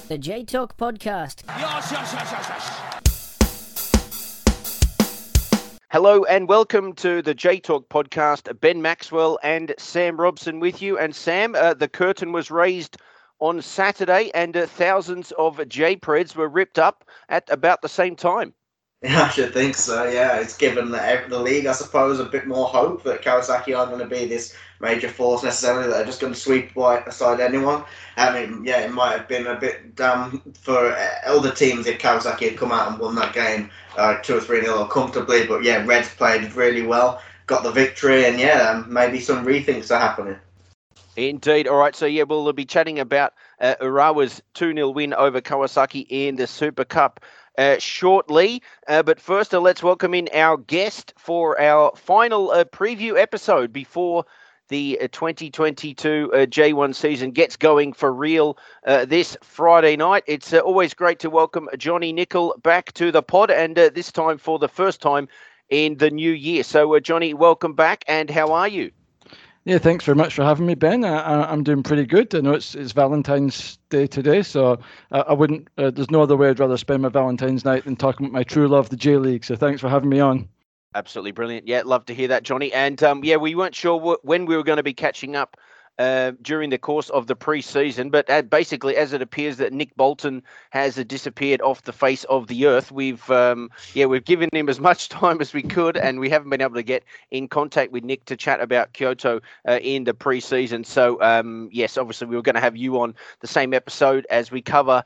The J Talk Podcast. Hello and welcome to the J Talk Podcast. Ben Maxwell and Sam Robson with you. And Sam, the curtain was raised on Saturday and thousands of J-Preds were ripped up at about the same time. Yeah, I should think so. Yeah, it's given the league, I suppose, a bit more hope that Kawasaki aren't going to be this major force necessarily. That are just going to sweep aside anyone. I mean, yeah, it might have been a bit for other teams if Kawasaki had come out and won that game 2 or 3-0 comfortably. But yeah, Reds played really well, got the victory, and yeah, maybe some rethinks are happening. Indeed. All right. So, yeah, we'll be chatting about Urawa's 2-0 win over Kawasaki in the Super Cup shortly. But first, let's welcome in our guest for our final preview episode before the 2022 J1 season gets going for real this Friday night. It's always great to welcome Johnny Nicol back to the pod, and this time for the first time in the new year. So, Johnny, welcome back, and how are you? Yeah, thanks very much for having me, Ben. I'm doing pretty good. I know it's Valentine's Day today, so I wouldn't. There's no other way I'd rather spend my Valentine's night than talking about my true love, the J League. So thanks for having me on. Absolutely brilliant. Yeah, love to hear that, Johnny. And yeah, we weren't sure when we were going to be catching up during the course of the pre-season, but basically, as it appears that Nick Bolton has disappeared off the face of the earth, we've given him as much time as we could, and we haven't been able to get in contact with Nick to chat about Kyoto in the pre-season. So yes, obviously we were going to have you on the same episode as we cover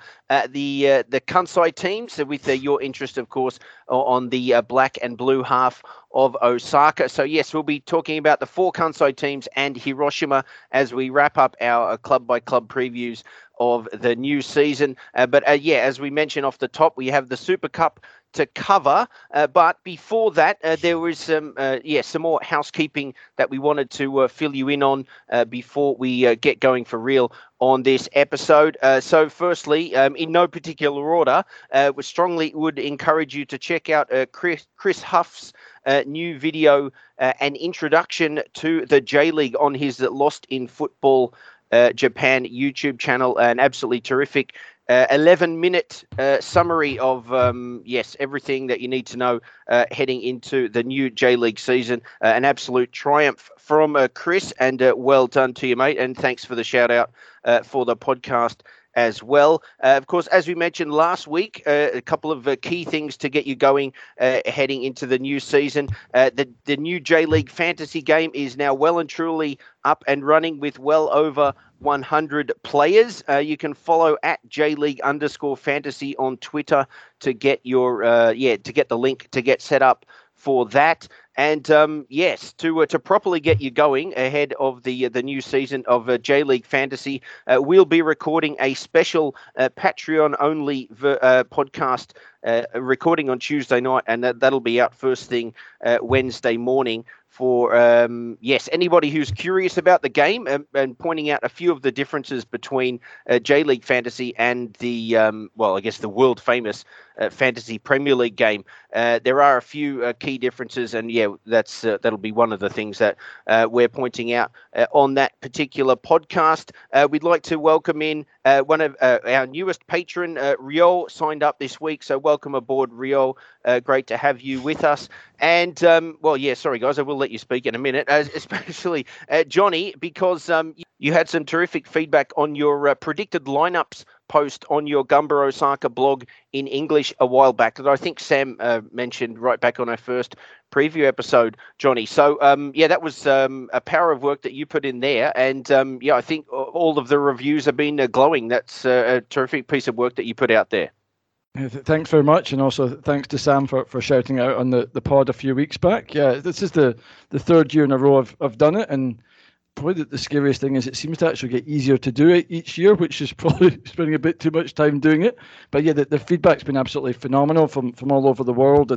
the Kansai teams, with your interest, of course, on the black and blue half of Osaka. So yes, we'll be talking about the 4 Kansai teams and Hiroshima as we wrap up our club-by-club previews of the new season. But yeah, as we mentioned off the top, we have the Super Cup to cover. But before that, there was some more housekeeping that we wanted to fill you in on before we get going for real on this episode. So firstly, in no particular order, we strongly would encourage you to check out Chris Huff's new video and introduction to the J League on his Lost in Football Japan YouTube channel. An absolutely terrific 11-minute summary of everything that you need to know heading into the new J League season. An absolute triumph from Chris, and well done to you, mate. And thanks for the shout out for the podcast as well. Of course, as we mentioned last week, a couple of key things to get you going heading into the new season. The new J League fantasy game is now well and truly up and running with well over 100 players. You can follow at JLeague_fantasy on Twitter to get your to get the link to get set up for that. And yes, to properly get you going ahead of the new season of J League Fantasy, we'll be recording a special Patreon-only podcast recording on Tuesday night, and that'll be out first thing Wednesday morning. For anybody who's curious about the game and pointing out a few of the differences between J League Fantasy and the the world famous Fantasy Premier League game. There are a few key differences, and that'll be one of the things that we're pointing out on that particular podcast. We'd like to welcome in one of our newest patron, Rio, signed up this week. So welcome aboard, Rio. Great to have you with us. And sorry guys, I will let you speak in a minute, especially Johnny, because you had some terrific feedback on your predicted lineups post on your Gumbar Osaka blog in English a while back that I think Sam mentioned right back on our first preview episode, Johnny. So that was a power of work that you put in there, and I think all of the reviews have been glowing. That's a terrific piece of work that you put out there. Thanks very much, and also thanks to Sam for shouting out on the pod a few weeks back. Yeah, this is the third year in a row I've done it, and probably the scariest thing is it seems to actually get easier to do it each year, which is probably spending a bit too much time doing it. But yeah, the feedback's been absolutely phenomenal from all over the world, and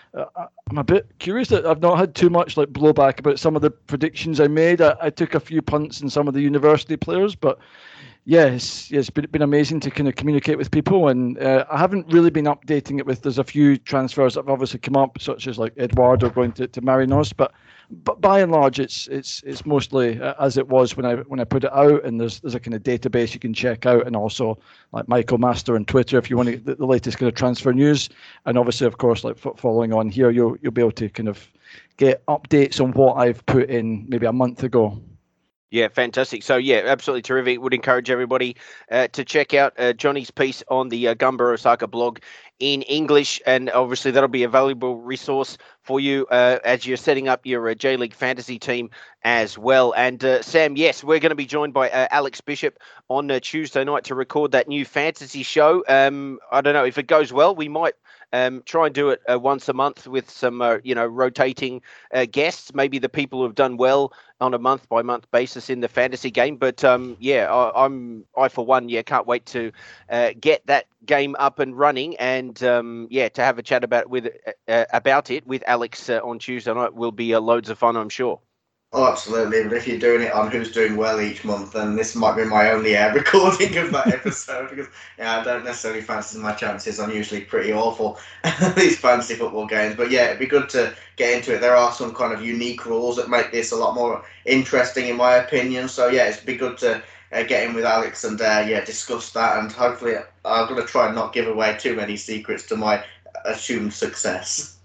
I'm a bit curious that I've not had too much like blowback about some of the predictions I made. I took a few punts in some of the university players, but yeah, it's been amazing to kind of communicate with people, and I haven't really been updating it with. There's a few transfers that have obviously come up, such as like Eduardo going to Marinos, but by and large, it's mostly as it was when I put it out, and there's a kind of database you can check out, and also like Michael Master on Twitter if you want to the latest kind of transfer news, and obviously of course like following on here, you'll be able to kind of get updates on what I've put in maybe a month ago. Yeah, fantastic. So, yeah, absolutely terrific. Would encourage everybody to check out Johnny's piece on the Gamba Osaka blog in English, and obviously that'll be a valuable resource for you as you're setting up your J-League fantasy team as well. And Sam, yes, we're going to be joined by Alex Bishop on Tuesday night to record that new fantasy show. I don't know if it goes well, we might try and do it once a month with some, rotating guests, maybe the people who have done well on a month-by-month basis in the fantasy game. But, I for one, can't wait to get that game up and running, and, to have a chat about it with Alex on Tuesday night will be loads of fun, I'm sure. Oh, absolutely. But if you're doing it on Who's Doing Well each month, then this might be my only recording of that episode because I don't necessarily fancy my chances. I'm usually pretty awful at these fantasy football games. But yeah, it'd be good to get into it. There are some kind of unique rules that make this a lot more interesting, in my opinion. So yeah, it'd be good to get in with Alex and discuss that. And hopefully, I'm going to try and not give away too many secrets to my assumed success.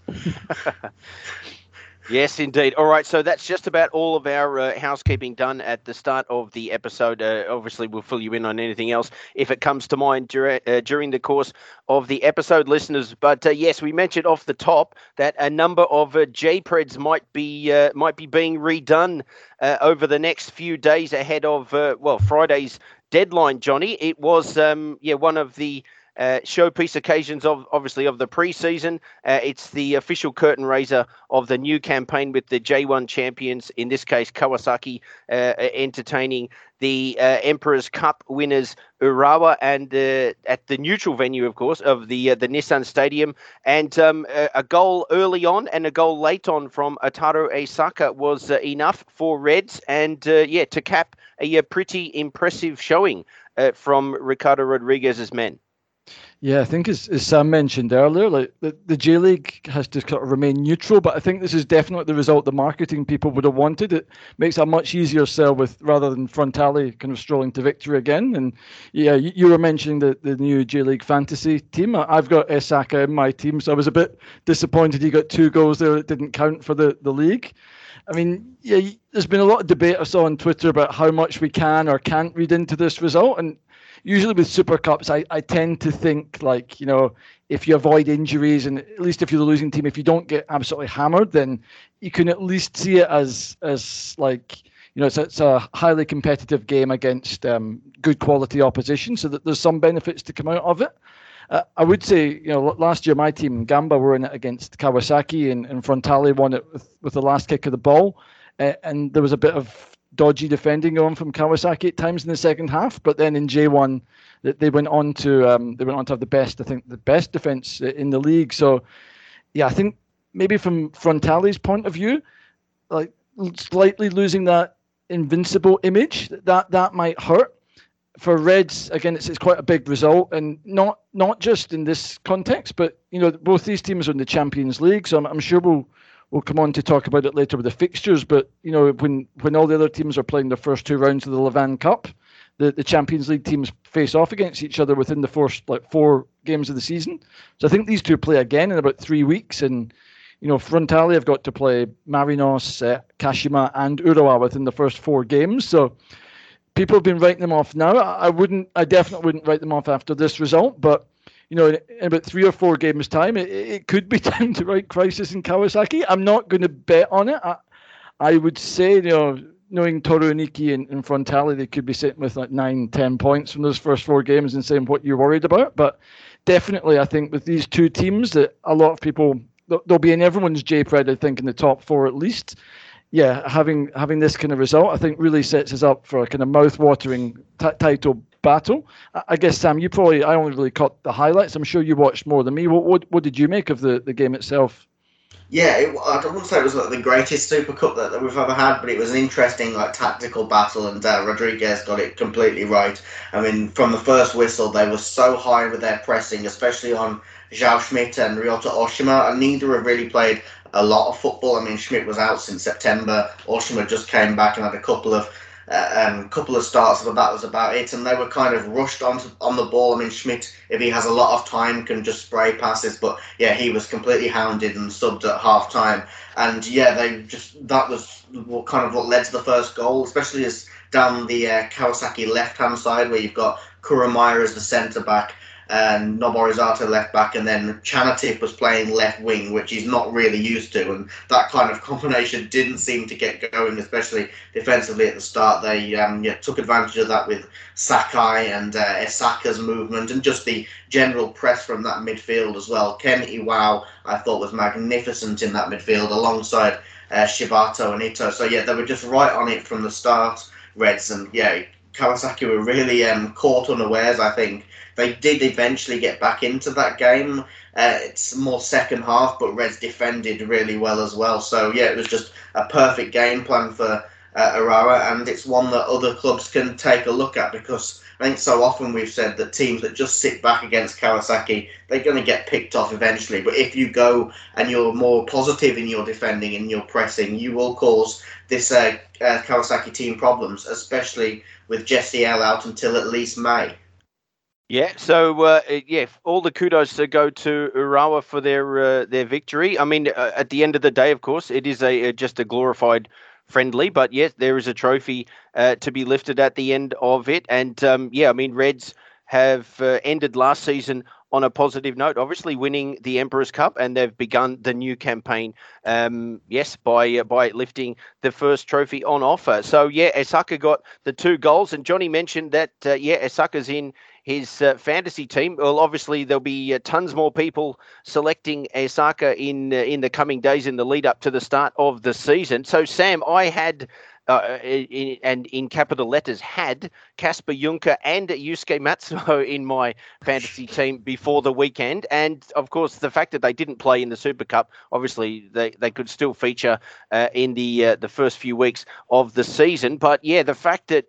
Yes, indeed. All right, so that's just about all of our housekeeping done at the start of the episode. Obviously, we'll fill you in on anything else if it comes to mind during the course of the episode, listeners. But yes, we mentioned off the top that a number of JPREDs might be being redone over the next few days ahead of Friday's deadline. Johnny, it was one of the showpiece occasions of the preseason. It's the official curtain raiser of the new campaign with the J1 champions, in this case Kawasaki, entertaining the Emperor's Cup winners Urawa, and at the neutral venue, of course, of the Nissan Stadium. And a goal early on and a goal late on from Ataru Eisaka was enough for Reds, and to cap a pretty impressive showing from Ricardo Rodriguez's men. Yeah, I think as Sam mentioned earlier, like the J-League has to kind of remain neutral, but I think this is definitely the result the marketing people would have wanted. It makes a much easier sell rather than Frontale kind of strolling to victory again. And yeah, you were mentioning the new J-League fantasy team. I've got Esaka in my team, so I was a bit disappointed he got 2 goals there that didn't count for the league. I mean, yeah, there's been a lot of debate I saw on Twitter about how much we can or can't read into this result, and usually with Super Cups, I tend to think like, if you avoid injuries, and at least if you're the losing team, if you don't get absolutely hammered, then you can at least see it as like, it's a highly competitive game against good quality opposition, so that there's some benefits to come out of it. I would say, last year my team, Gamba, were in it against Kawasaki, and Frontale won it with the last kick of the ball, and there was a bit of dodgy defending on from Kawasaki at times in the second half, but then in J1 they went on to have the best defense in the league. So yeah, I think maybe from Frontale's point of view, like slightly losing that invincible image, that might hurt. For Reds, again, it's quite a big result, and not just in this context, but both these teams are in the Champions League, so I'm sure we'll come on to talk about it later with the fixtures. But when all the other teams are playing their first 2 rounds of the Levan Cup, the Champions League teams face off against each other within the first 4 games of the season. So I think these two play again in about 3 weeks, and Frontale have got to play Marinos, Kashima, and Urawa within the first 4 games. So people have been writing them off now. I definitely wouldn't write them off after this result, but in about 3 or 4 games' time, it could be time to write crisis in Kawasaki. I'm not going to bet on it. I would say, knowing Toru Uniki and Frontale, they could be sitting with like 9-10 points from those first 4 games and saying what you're worried about. But definitely, I think with these 2 teams, that a lot of people, they'll be in everyone's JPRED, I think, in the top 4 at least. Yeah, having this kind of result, I think really sets us up for a kind of mouth-watering title battle. I guess, Sam, I only really caught the highlights. I'm sure you watched more than me. What did you make of the game itself? Yeah, I wouldn't say it was like the greatest Super Cup that we've ever had, but it was an interesting tactical battle, and Rodriguez got it completely right. I mean, from the first whistle, they were so high with their pressing, especially on João Schmidt and Ryota Oshima, and neither have really played a lot of football. I mean, Schmidt was out since September. Oshima just came back and had a couple of starts, but that was about it. And they were kind of rushed on the ball. I mean, Schmidt, if he has a lot of time, can just spray passes. But yeah, he was completely hounded and subbed at half time. And yeah, that was what led to the first goal, especially as down the Kawasaki left hand side where you've got Kurumaya as the centre back and Noborizato left back, and then Chanatip was playing left wing, which he's not really used to, and that kind of combination didn't seem to get going, especially defensively at the start. They took advantage of that with Sakai and Esaka's movement and just the general press from that midfield as well. Ken Iwao, I thought, was magnificent in that midfield alongside Shibato and Ito. So yeah, they were just right on it from the start, Reds, and yeah, Kawasaki were really caught unawares, I think. They did eventually get back into that game. It's more second half, but Reds defended really well as well. So, yeah, it was just a perfect game plan for Urawa, and it's one that other clubs can take a look at, because I think so often we've said that teams that just sit back against Kawasaki, they're going to get picked off eventually. But if you go and you're more positive in your defending and your pressing, you will cause this Kawasaki team problems, especially with Jesse L out until at least May. Yeah, so all the kudos to go to Urawa for their victory. I mean, at the end of the day, of course, it is just a glorified friendly, but yes, there is a trophy to be lifted at the end of it. And I mean, Reds have ended last season on a positive note, obviously winning the Emperor's Cup, and they've begun the new campaign, by lifting the first trophy on offer. So, Esaka got the 2 goals, and Johnny mentioned that, Esaka's in his fantasy team. Well, obviously, there'll be tons more people selecting Esaka in the coming days in the lead up to the start of the season. So, Sam, I had... in capital letters, had Kasper Juncker and Yusuke Matsuo in my fantasy team before the weekend. And, of course, the fact that they didn't play in the Super Cup, obviously they could still feature in the first few weeks of the season. But, yeah, the fact that,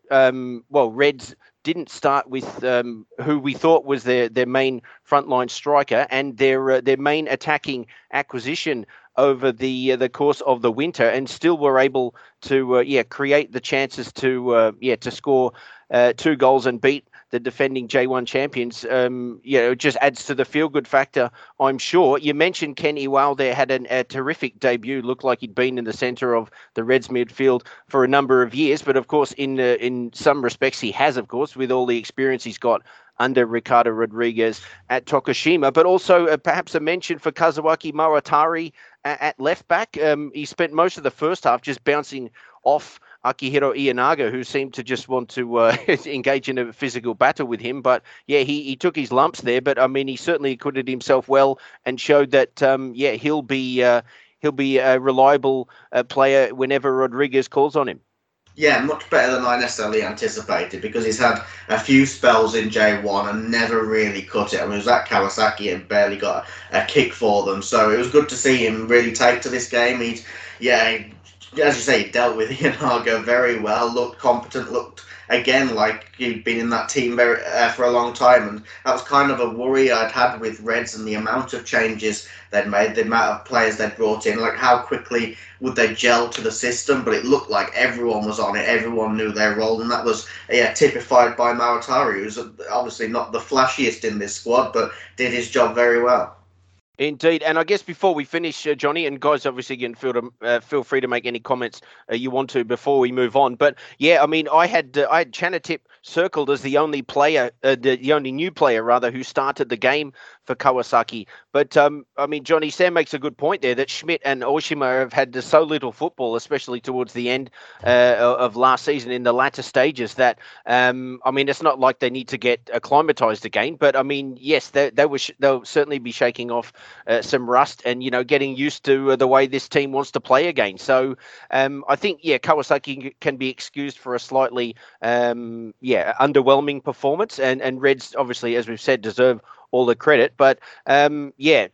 Reds didn't start with who we thought was their main frontline striker and their main attacking acquisition over the course of the winter, and still were able to create the chances to score 2 goals and beat the defending J1 champions. It just adds to the feel-good factor, I'm sure. You mentioned Ken Iwao there had a terrific debut. Looked like he'd been in the centre of the Reds midfield for a number of years, but of course, in some respects, he has, of course, with all the experience he's got under Ricardo Rodriguez at Tokushima. But also perhaps a mention for Kazuaki Mawatari at left back. He spent most of the first half just bouncing off Akihiro Ienaga, who seemed to just want to engage in a physical battle with him. But yeah, he took his lumps there. But I mean, he certainly acquitted himself well and showed that he'll be a reliable player whenever Rodriguez calls on him. Yeah, much better than I necessarily anticipated, because he's had a few spells in J1 and never really cut it. I mean, he was at Kawasaki and barely got a kick for them. So it was good to see him really take to this game. As you say, he dealt with Ienaga very well, looked competent, looked again like he'd been in that team for a long time. And that was kind of a worry I'd had with Reds and the amount of changes they'd made, the amount of players they'd brought in, like how quickly would they gel to the system. But it looked like everyone was on it, everyone knew their role, and that was typified by Mawatari, who's obviously not the flashiest in this squad, but did his job very well. Indeed, and I guess before we finish, Johnny, and guys, obviously, again, feel free to make any comments you want to before we move on. But yeah, I mean, I had Chanatip circled as the only player, the only new player rather, who started the game for Kawasaki. But I mean, Johnny, Sam makes a good point there that Schmidt and Oshima have had so little football, especially towards the end of last season in the latter stages. That I mean, it's not like they need to get acclimatized again. But I mean, yes, they'll certainly be shaking off some rust and getting used to the way this team wants to play again. So I think Kawasaki can be excused for a slightly underwhelming performance, and Reds obviously, as we've said, deserve all the credit. But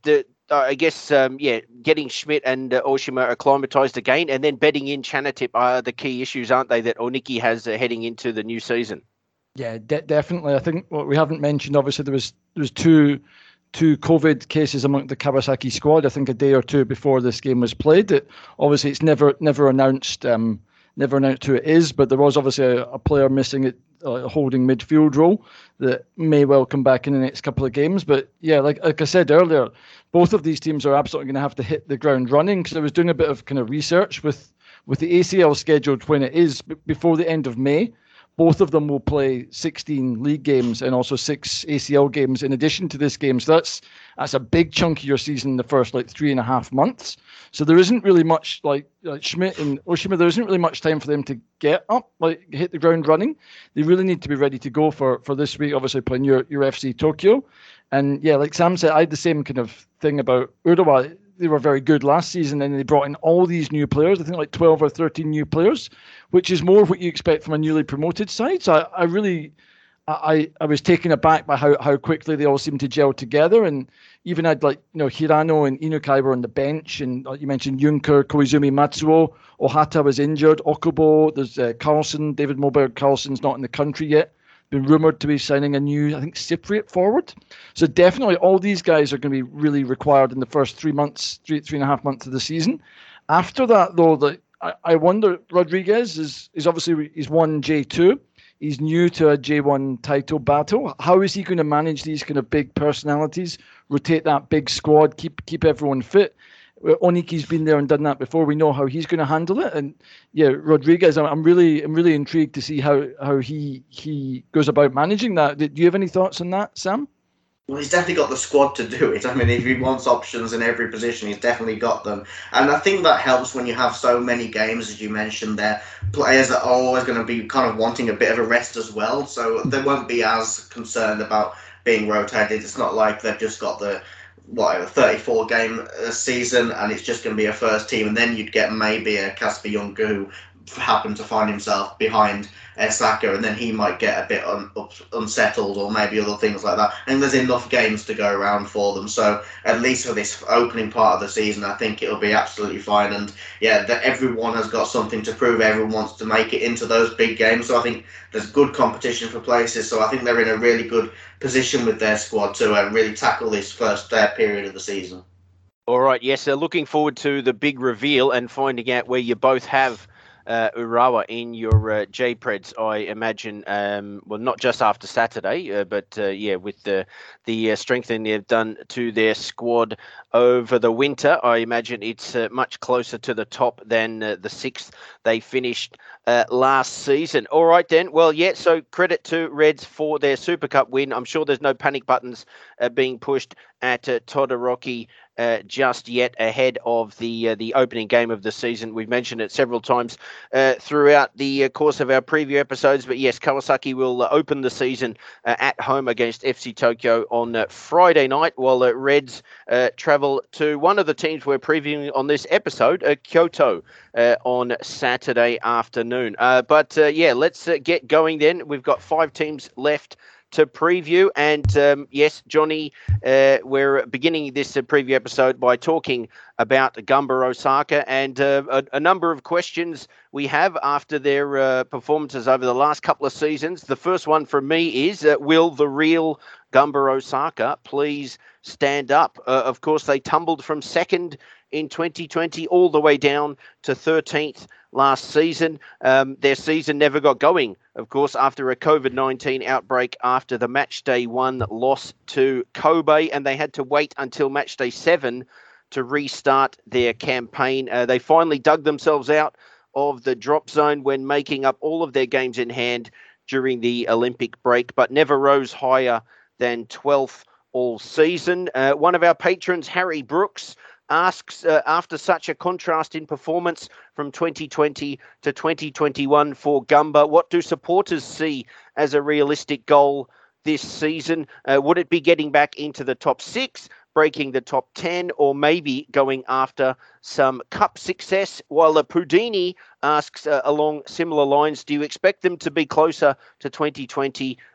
I guess, getting Schmidt and Oshima acclimatized again, and then bedding in Chanatip are the key issues, aren't they, that Oniki has heading into the new season? Yeah, definitely. I think what we haven't mentioned, obviously, there was two COVID cases among the Kawasaki squad. I think a day or two before this game was played. Obviously, it's never announced. Never announced who it is, but there was obviously a player missing at holding midfield role that may well come back in the next couple of games. But yeah, like I said earlier, both of these teams are absolutely going to have to hit the ground running, because I was doing a bit of kind of research with the ACL scheduled when it is before the end of May. Both of them will play 16 league games and also 6 ACL games in addition to this game. So that's a big chunk of your season in the first 3.5 months. So there isn't really much like Schmidt and Oshima. There isn't really much time for them to get up, hit the ground running. They really need to be ready to go for this week. Obviously playing your FC Tokyo, and yeah, like Sam said, I had the same kind of thing about Urawa. They were very good last season, and they brought in all these new players. I think 12 or 13 new players, which is more what you expect from a newly promoted side. So I was taken aback by how quickly they all seemed to gel together, and even had Hirano and Inukai were on the bench, and you mentioned Junker, Koizumi, Matsuo, Ohata was injured, Okubo, there's Carlson, David Moberg. Carlson's not in the country yet. Been rumoured to be signing a new, I think, Cypriot forward. So definitely all these guys are going to be really required in the first 3.5 months of the season. After that, though, I wonder, Rodriguez is obviously, he's won J2. He's new to a J1 title battle. How is he going to manage these kind of big personalities, rotate that big squad, keep everyone fit? Oniki's been there and done that before. We know how he's going to handle it. And yeah, Rodriguez, I'm really intrigued to see how he goes about managing that. Do you have any thoughts on that, Sam? Well, he's definitely got the squad to do it. I mean, if he wants options in every position, he's definitely got them. And I think that helps when you have so many games, as you mentioned there. Players that are always going to be kind of wanting a bit of a rest as well. So they won't be as concerned about being rotated. It's not like they've just got the 34 game season and it's just going to be a first team, and then you'd get maybe a Casper Juncker who happened to find himself behind Saka, and then he might get a bit unsettled, or maybe other things like that. And there's enough games to go around for them, so at least for this opening part of the season, I think it'll be absolutely fine. And yeah, that everyone has got something to prove. Everyone wants to make it into those big games, so I think there's good competition for places. So I think they're in a really good position with their squad to really tackle this first period of the season. All right, yes, looking forward to the big reveal and finding out where you both have Urawa in your J-Preds, I imagine. Well, not just after Saturday, but with the strengthening they've done to their squad over the winter, I imagine it's much closer to the top than the 6th they finished last season. All right, then. Well, yeah, so credit to Reds for their Super Cup win. I'm sure there's no panic buttons being pushed at Todoroki just yet ahead of the opening game of the season. We've mentioned it several times throughout the course of our preview episodes, but yes, Kawasaki will open the season at home against FC Tokyo on Friday night, while Reds travel to one of the teams we're previewing on this episode, Kyoto, on Saturday afternoon. But let's get going then. We've got 5 teams left to preview, and yes, Johnny, we're beginning this preview episode by talking about Gamba Osaka and a number of questions we have after their performances over the last couple of seasons. The first one from me is, will the real Gamba Osaka please stand up? Of course, they tumbled from 2nd in 2020 all the way down to 13th last season. Their season never got going, of course, after a COVID-19 outbreak after the matchday 1 loss to Kobe, and they had to wait until matchday 7 to restart their campaign. They finally dug themselves out of the drop zone when making up all of their games in hand during the Olympic break, but never rose higher than 12th all season. One of our patrons, Harry Brooks, asks, after such a contrast in performance from 2020 to 2021 for Gamba, what do supporters see as a realistic goal this season? Would it be getting back into the top 6, breaking the top 10, or maybe going after some cup success? While Pudini asks along similar lines, do you expect them to be closer to 2020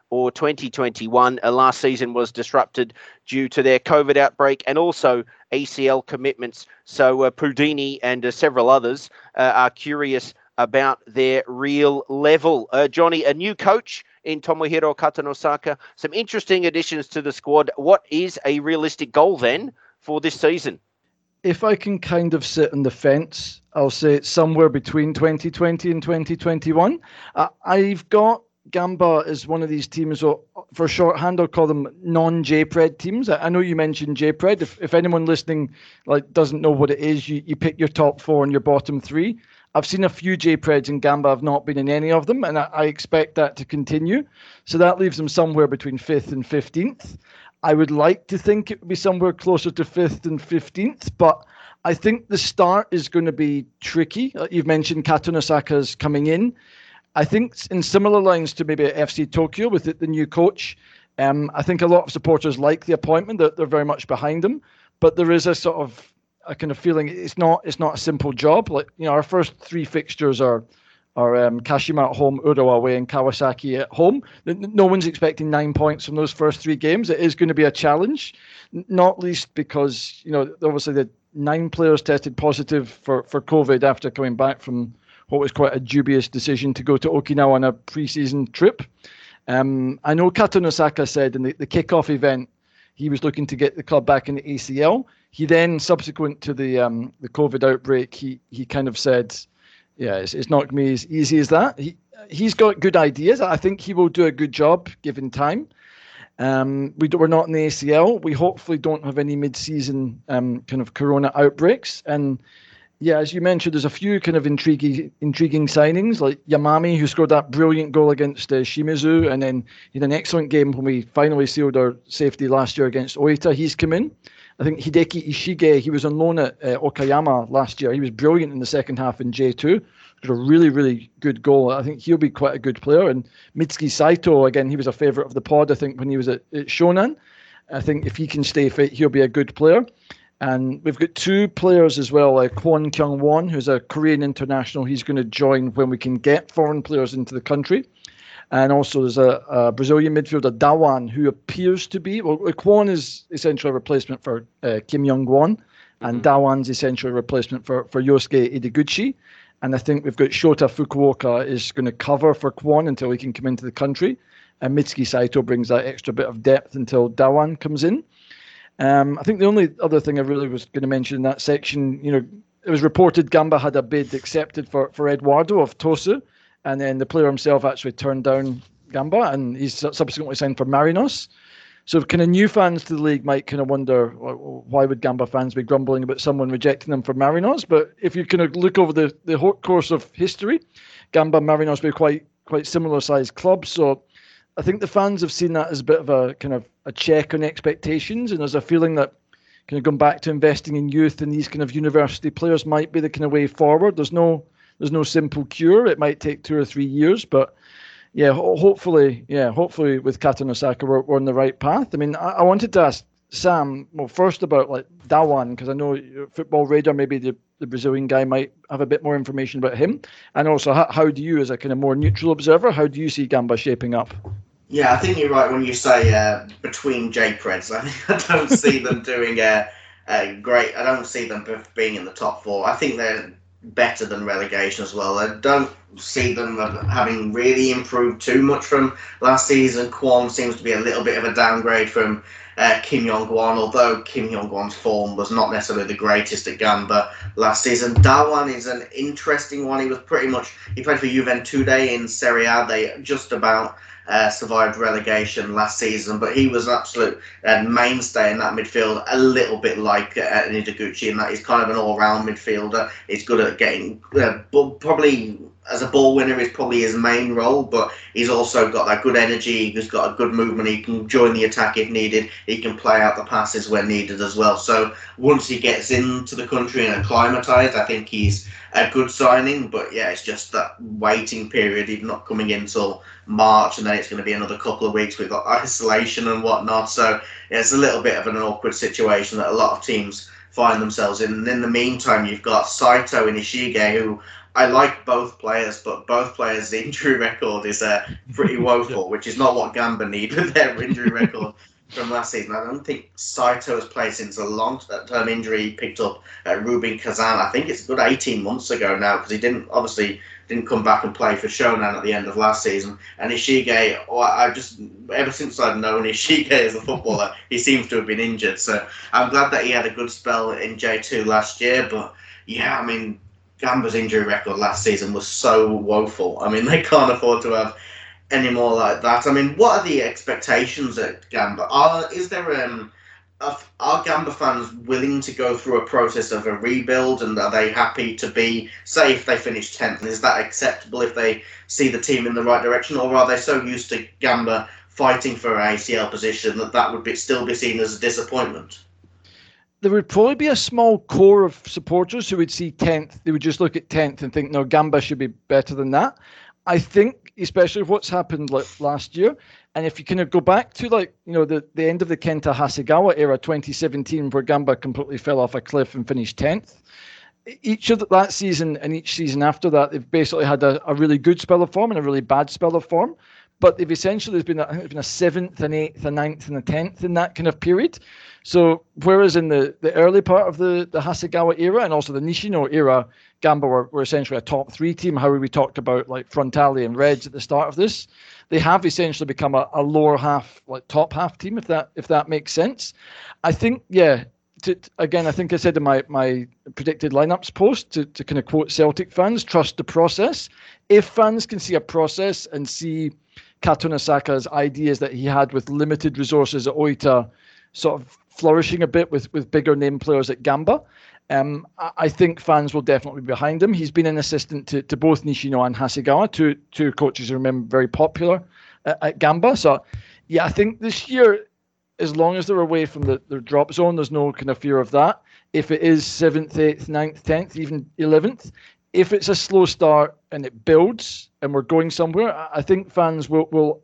or 2021. Last season was disrupted due to their COVID outbreak and also ACL commitments. So Pudini and several others are curious about their real level. Johnny, a new coach in Tomohiro Katanosaka. Some interesting additions to the squad. What is a realistic goal then for this season? If I can kind of sit on the fence, I'll say it's somewhere between 2020 and 2021. I've got Gamba as one of these teams, or for shorthand, I'll call them non-JPRED teams. I know you mentioned JPRED. If anyone listening doesn't know what it is, you pick your top 4 and your bottom 3. I've seen a few JPREDs in Gamba. I've not been in any of them, and I expect that to continue. So that leaves them somewhere between 5th and 15th. I would like to think it would be somewhere closer to 5th and 15th, but I think the start is going to be tricky. You've mentioned Katanosaka's coming in. I think in similar lines to maybe FC Tokyo with the new coach. I think a lot of supporters like the appointment. They're very much behind him, but there is a kind of feeling it's not a simple job. Our first 3 fixtures are Kashima at home, Urawa away, and Kawasaki at home. No one's expecting 9 points from those first 3 games. It is going to be a challenge, not least because obviously the 9 players tested positive for COVID after coming back from what was quite a dubious decision to go to Okinawa on a pre-season trip. I know Katanosaka said in the kickoff event he was looking to get the club back in the ACL. He then, subsequent to the COVID outbreak, he kind of said, yeah, it's not going to be as easy as that. He's got good ideas. I think he will do a good job given time. We're not in the ACL. We hopefully don't have any mid-season kind of corona outbreaks. And yeah, as you mentioned, there's a few kind of intriguing signings, like Yamami, who scored that brilliant goal against Shimizu, and then he had an excellent game when we finally sealed our safety last year against Oita. He's come in. I think Hideki Ishige, he was on loan at Okayama last year. He was brilliant in the second half in J2. Got a really, really good goal. I think he'll be quite a good player. And Mitsuki Saito, again, he was a favourite of the pod, I think, when he was at Shonan. I think if he can stay fit, he'll be a good player. And we've got 2 players as well, Kwon Kyung-won, who's a Korean international. He's going to join when we can get foreign players into the country. And also there's a Brazilian midfielder, Dawan, who appears to be... Well, Kwon is essentially a replacement for Kim Young-won, and Dawan's essentially a replacement for Yosuke Ideguchi. And I think we've got Shota Fukuoka is going to cover for Kwon until he can come into the country. And Mitsuki Saito brings that extra bit of depth until Dawan comes in. I think the only other thing I really was going to mention in that section, it was reported Gamba had a bid accepted for Eduardo of Tosu, and then the player himself actually turned down Gamba, and he's subsequently signed for Marinos. So kind of new fans to the league might kind of wonder, why would Gamba fans be grumbling about someone rejecting them for Marinos? But if you kind of look over the whole course of history, Gamba and Marinos were quite similar sized clubs. So I think the fans have seen that as a bit of a kind of a check on expectations, and there's a feeling that kind of going back to investing in youth and these kind of university players might be the kind of way forward. There's no simple cure. It might take 2 or 3 years, but yeah, hopefully with Katanosaka we're on the right path. I mean, I wanted to ask Sam, well, first about Dawan, because I know Football Radar, maybe the Brazilian guy might have a bit more information about him, and also how do you, as a kind of more neutral observer, how do you see Gamba shaping up? Yeah, I think you're right when you say between JPREDs. I don't see them doing great. I don't see them being in the top 4. I think they're better than relegation as well. I don't see them having really improved too much from last season. Kwon seems to be a little bit of a downgrade from Kim Young-won, although Kim Young-won's form was not necessarily the greatest at Gamba last season. Dawan is an interesting one. He played for Juventude in Serie A. They just about survived relegation last season, but he was an absolute mainstay in that midfield, a little bit like Ideguchi in that he's kind of an all-round midfielder. He's good at getting, probably as a ball winner is probably his main role, but he's also got that good energy, he's got a good movement, he can join the attack if needed, he can play out the passes when needed as well. So once he gets into the country and acclimatised, I think he's a good signing, but yeah, it's just that waiting period. He's not coming in until March, and then it's going to be another couple of weeks. We've got isolation and whatnot, so yeah, it's a little bit of an awkward situation that a lot of teams find themselves in. And in the meantime, you've got Saito and Ishige, who I like both players, but both players' injury record is pretty woeful, which is not what Gamba need with their injury record from last season. I don't think Saito has played since a long-term injury he picked up at Rubin Kazan. I think it's a good 18 months ago now, because he didn't come back and play for Shonan at the end of last season. And Ishige, ever since I've known Ishige as a footballer, he seems to have been injured. So I'm glad that he had a good spell in J2 last year. But yeah, I mean, Gamba's injury record last season was so woeful. I mean, they can't afford to have any more like that. I mean, what are the expectations at Gamba? Are Gamba fans willing to go through a process of a rebuild, and are they happy to be, say, if they finish 10th, and is that acceptable if they see the team in the right direction, or are they so used to Gamba fighting for an ACL position that would still be seen as a disappointment? There would probably be a small core of supporters who would see 10th. They would just look at 10th and think, no, Gamba should be better than that. I think, especially what's happened last year, and if you kind of go back to the end of the Kenta Hasegawa era, 2017, where Gamba completely fell off a cliff and finished 10th, each of that season and each season after that, they've basically had a really good spell of form and a really bad spell of form. But they've essentially, there's been a 7th, an 8th, a 9th, and a 10th in that kind of period. So whereas in the early part of the Hasegawa era and also the Nishino era, Gamba were essentially a top 3 team, how we talked about like Frontale and Reds at the start of this. They have essentially become a lower half, like top half team, if that makes sense. I think, yeah, again, I think I said in my predicted lineups post to kind of quote Celtic fans, trust the process. If fans can see a process and see Kato Nasaka's ideas that he had with limited resources at Oita sort of flourishing a bit with bigger name players at Gamba, I think fans will definitely be behind him. He's been an assistant to both Nishino and Hasegawa, two coaches who remain very popular at Gamba. So, yeah, I think this year, as long as they're away from the drop zone, there's no kind of fear of that. If it is 7th, 8th, 9th, 10th, even 11th, if it's a slow start and it builds and we're going somewhere, I think fans will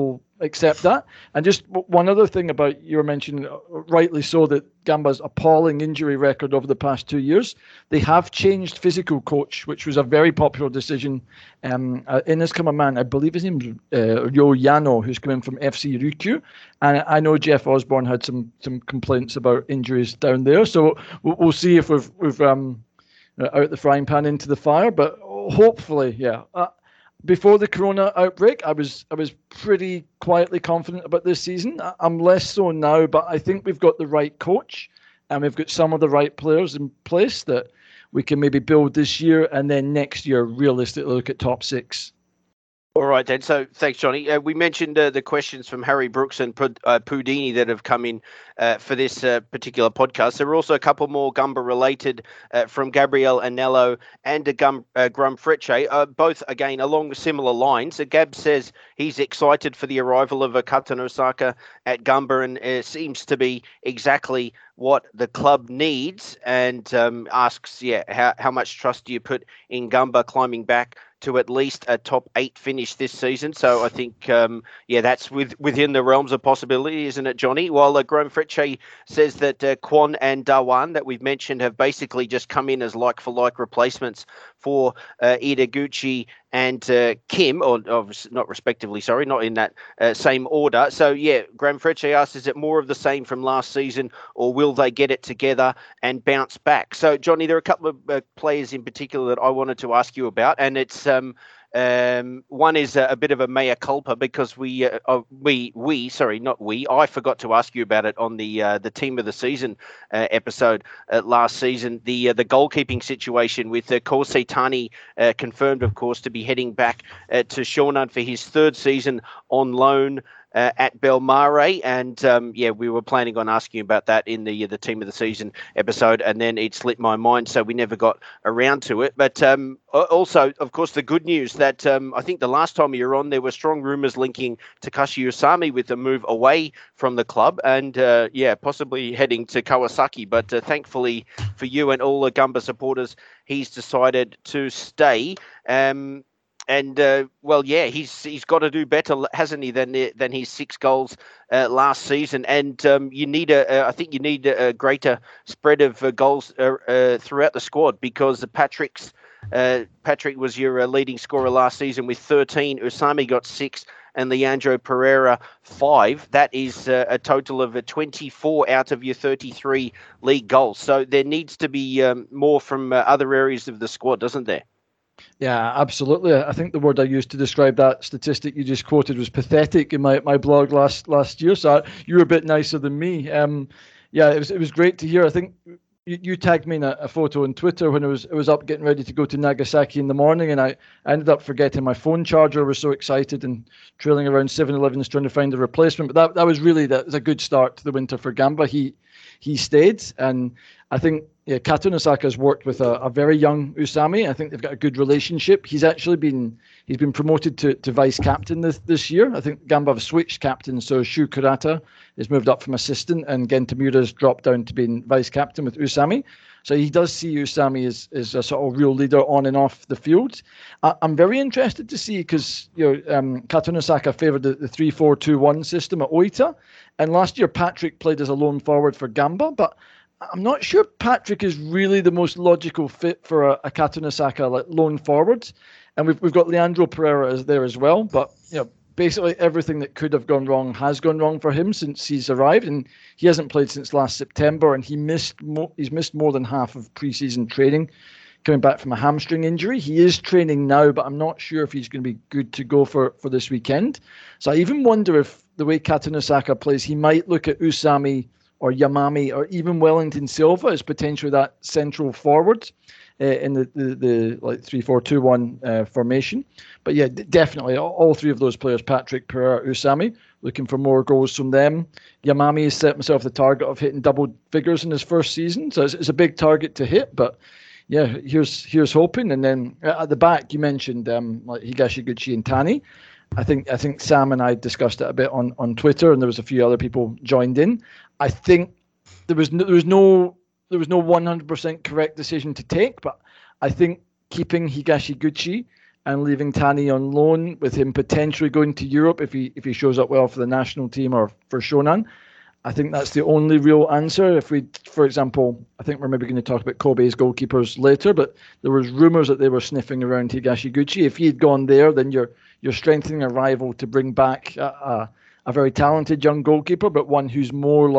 accept that. And just one other thing about, you were mentioning, rightly so, that Gamba's appalling injury record over the past 2 years. They have changed physical coach, which was a very popular decision. In has come a man, I believe his name's Ryo Yano, who's coming from FC Ryukyu. And I know Jeff Osborne had some complaints about injuries down there. So we'll see if we've out the frying pan into the fire. But hopefully, yeah. Before the corona outbreak, I was pretty quietly confident about this season. I'm less so now, but I think we've got the right coach and we've got some of the right players in place that we can maybe build this year, and then next year realistically look at top 6. All right, then. So thanks, Johnny. We mentioned the questions from Harry Brooks and Pudini that have come in for this particular podcast. There are also a couple more Gamba-related from Gabriel Anello and Grum Frecce, both, again, along similar lines. Gab says he's excited for the arrival of Kato Nasaka at Gamba, and it seems to be exactly what the club needs, and asks, how much trust do you put in Gamba climbing back to at least a top 8 finish this season? So I think, that's within the realms of possibility, isn't it, Johnny? While Grum Frecce says that Kwon and Dawan that we've mentioned have basically just come in as like-for-like replacements for Ideguchi and Kim, or not respectively, sorry, not in that same order. So, Grum Frecce asks, is it more of the same from last season, or will they get it together and bounce back? So, Johnny, there are a couple of players in particular that I wanted to ask you about, and it's one is a bit of a mea culpa, because I forgot to ask you about it on the team of the season episode last season. The goalkeeping situation with Kosei Tani confirmed, of course, to be heading back to Shonan for his 3rd season on loan at Belmare, and we were planning on asking about that in the team of the season episode, and then it slipped my mind, so we never got around to it. But also, of course, the good news that I think the last time you were on, there were strong rumours linking Takashi Usami with the move away from the club, and possibly heading to Kawasaki. But thankfully for you and all the Gamba supporters, he's decided to stay. He's got to do better, hasn't he, than his 6 goals last season? And you need a greater spread of goals throughout the squad, because the Patrick's Patrick was your leading scorer last season with 13. Usami got 6. And Leandro Pereira 5. That is a total of 24 out of your 33 league goals. So there needs to be more from other areas of the squad, doesn't there? Yeah, absolutely. I think the word I used to describe that statistic you just quoted was pathetic in my blog last year. So you were a bit nicer than me. Yeah, it was great to hear. I think you tagged me in a photo on Twitter when it was up getting ready to go to Nagasaki in the morning, and I ended up forgetting my phone charger. I was so excited and trailing around 7-Elevens trying to find a replacement. But that was a good start to the winter for Gamba. He stayed, and I think Kato Osaka has worked with a very young Usami. I think they've got a good relationship. He's been promoted to vice captain this year. I think Gamba have switched captains, so Shu Kurata has moved up from assistant, and Gentamura's dropped down to being vice captain with Usami. So he does see Usami as a sort of real leader on and off the field. I'm very interested to see, because Kato Osaka favoured the 3-4-2-1 system at Oita, and last year Patrick played as a lone forward for Gamba, but I'm not sure Patrick is really the most logical fit for a Kato Osaka like lone forward. And we've got Leandro Pereira there as well, but basically everything that could have gone wrong has gone wrong for him since he's arrived, and he hasn't played since last September, and he's missed more than half of pre-season training, coming back from a hamstring injury. He is training now, but I'm not sure if he's going to be good to go for this weekend. So I even wonder if the way Kato Osaka plays, he might look at Usami or Yamami or even Wellington Silva as potentially that central forward in the like 3-4-2-1 formation. But yeah, definitely all three of those players, Patrick, Pereira, Usami, looking for more goals from them. Yamami has set himself the target of hitting double figures in his first season, so it's a big target to hit. But yeah, here's hoping. And then at the back, you mentioned like Higashiguchi and Tani. I think Sam and I discussed it a bit on Twitter, and there was a few other people joined in. I think there was no 100% correct decision to take, but I think keeping Higashiguchi and leaving Tani on loan, with him potentially going to Europe if he shows up well for the national team or for Shonan, I think that's the only real answer. If we, for example, I think we're maybe going to talk about Kobe's goalkeepers later, but there was rumours that they were sniffing around Higashiguchi. If he had gone there, then you're strengthening a rival to bring back a very talented young goalkeeper, but one who's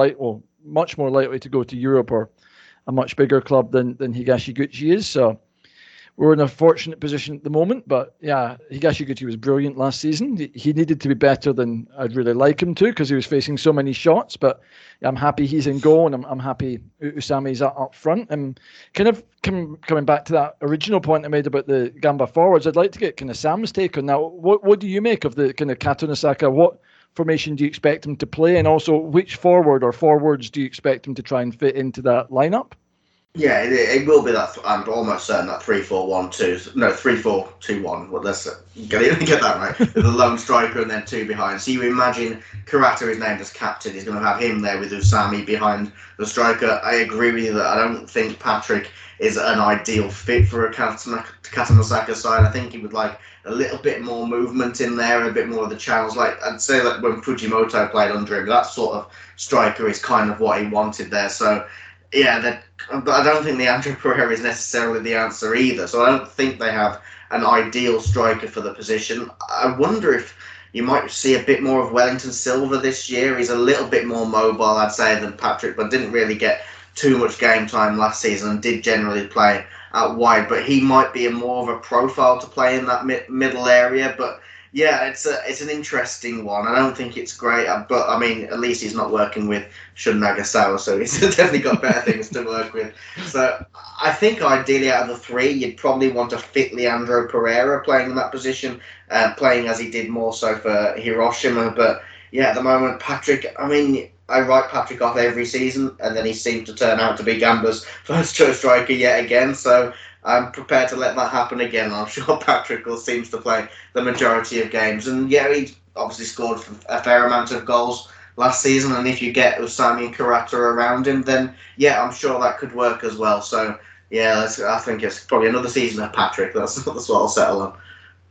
much more likely to go to Europe or a much bigger club than Higashiguchi is. So we're in a fortunate position at the moment. But yeah, Higashiguchi was brilliant last season. He needed to be better than I'd really like him to, because he was facing so many shots. But I'm happy he's in goal, and I'm happy Usami's up front. And kind of coming back to that original point I made about the Gamba forwards, I'd like to get kind of Sam's take on that. What do you make of the kind of Kato Osaka? What formation do you expect him to play, and also which forward or forwards do you expect him to try and fit into that lineup? Yeah, it will be that. I'm almost certain that 3-4-1-2. No, 3-4-2-1. Well, let's get that right. With a lone striker and then two behind. So you imagine Kurata is named as captain. He's going to have him there with Usami behind the striker. I agree with you that I don't think Patrick is an ideal fit for a Kato Osaka side. I think he would like a little bit more movement in there, a bit more of the channels. Like I'd say that when Fujimoto played under him, that sort of striker is kind of what he wanted there. So yeah, but I don't think Leandro Pereira is necessarily the answer either. So I don't think they have an ideal striker for the position. I wonder if you might see a bit more of Wellington Silva this year. He's a little bit more mobile, I'd say, than Patrick, but didn't really get too much game time last season and did generally play out wide. But he might be more of a profile to play in that middle area. But yeah, it's an interesting one. I don't think it's great, but I mean, at least he's not working with Shun Nagasawa, so he's definitely got better things to work with. So I think ideally out of the three, you'd probably want to fit Leandro Pereira playing in that position, playing as he did more so for Hiroshima. But yeah, at the moment, Patrick, I mean, I write Patrick off every season, and then he seemed to turn out to be Gamba's first choice striker yet again. So I'm prepared to let that happen again. I'm sure Patrick seems to play the majority of games. And yeah, he obviously scored a fair amount of goals last season. And if you get Usami and Kurata around him, then yeah, I'm sure that could work as well. So yeah, I think it's probably another season of Patrick. That's what I'll settle on.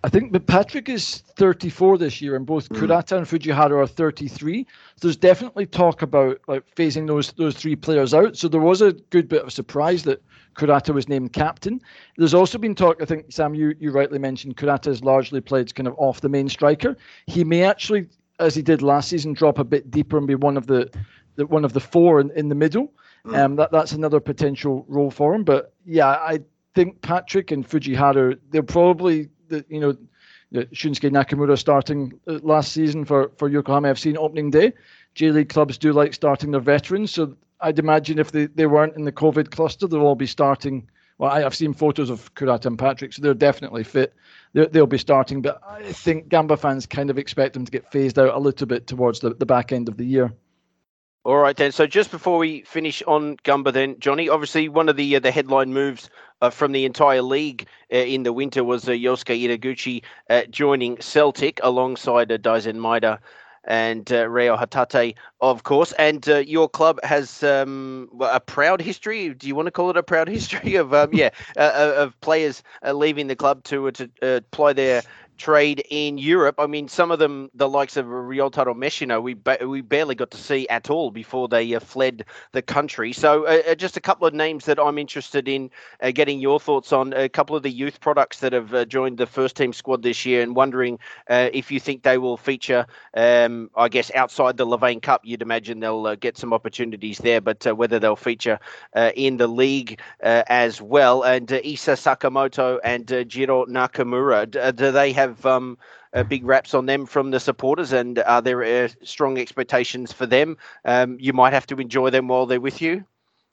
I think but Patrick is 34 this year, and both Kurata and Fujihara are 33. So there's definitely talk about like phasing those three players out. So there was a good bit of surprise that Kurata was named captain. There's also been talk, I think, Sam, you rightly mentioned Kurata has largely played kind of off the main striker. He may actually, as he did last season, drop a bit deeper and be one of the four in the middle. That's another potential role for him. But yeah, I think Patrick and Fujihara, they'll probably, Shunsuke Nakamura starting last season for Yokohama FC on opening day. J-League clubs do like starting their veterans, so I'd imagine if they weren't in the COVID cluster, they'll all be starting. Well, I've seen photos of Kurata and Patrick, so they're definitely fit. They'll be starting, but I think Gamba fans kind of expect them to get phased out a little bit towards the back end of the year. All right, then. So just before we finish on Gamba then, Johnny, obviously one of the headline moves from the entire league in the winter was Yosuke Itaguchi joining Celtic alongside Daizen Maeda and Reo Hatate, of course. And your club has a proud history. Do you want to call it a proud history of of players leaving the club to ply their trade in Europe? I mean, some of them, the likes of Ryotaro Meshino, we barely got to see at all before they fled the country. So just a couple of names that I'm interested in getting your thoughts on. A couple of the youth products that have joined the first team squad this year, and wondering if you think they will feature, I guess, outside the Levain Cup. You'd imagine they'll get some opportunities there, but whether they'll feature in the league as well. And Isa Sakamoto and Jiro Nakamura, do they have big raps on them from the supporters, and are there strong expectations for them? You might have to enjoy them while they're with you.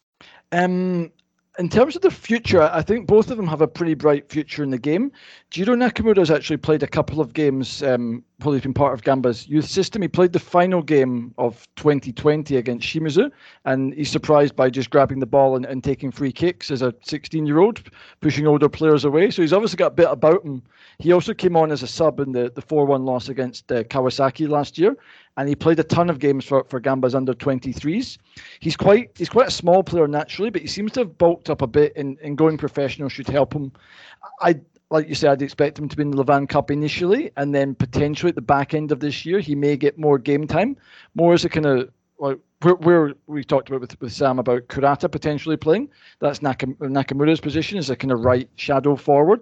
In terms of the future, I think both of them have a pretty bright future in the game. Jiro Nakamura has actually played a couple of games while he's been part of Gamba's youth system. He played the final game of 2020 against Shimizu, and he's surprised by just grabbing the ball and taking free kicks as a 16-year-old, pushing older players away. So he's obviously got a bit about him. He also came on as a sub in the 4-1 loss against Kawasaki last year, and he played a ton of games for Gamba's under 23s. He's quite a small player naturally, but he seems to have bulked up a bit, and going professional should help him. Like you said, I'd expect him to be in the Levain Cup initially, and then potentially at the back end of this year, he may get more game time, more as a kind of like where we talked about with Sam about Kurata potentially playing. That's Nakamura's position as a kind of right shadow forward.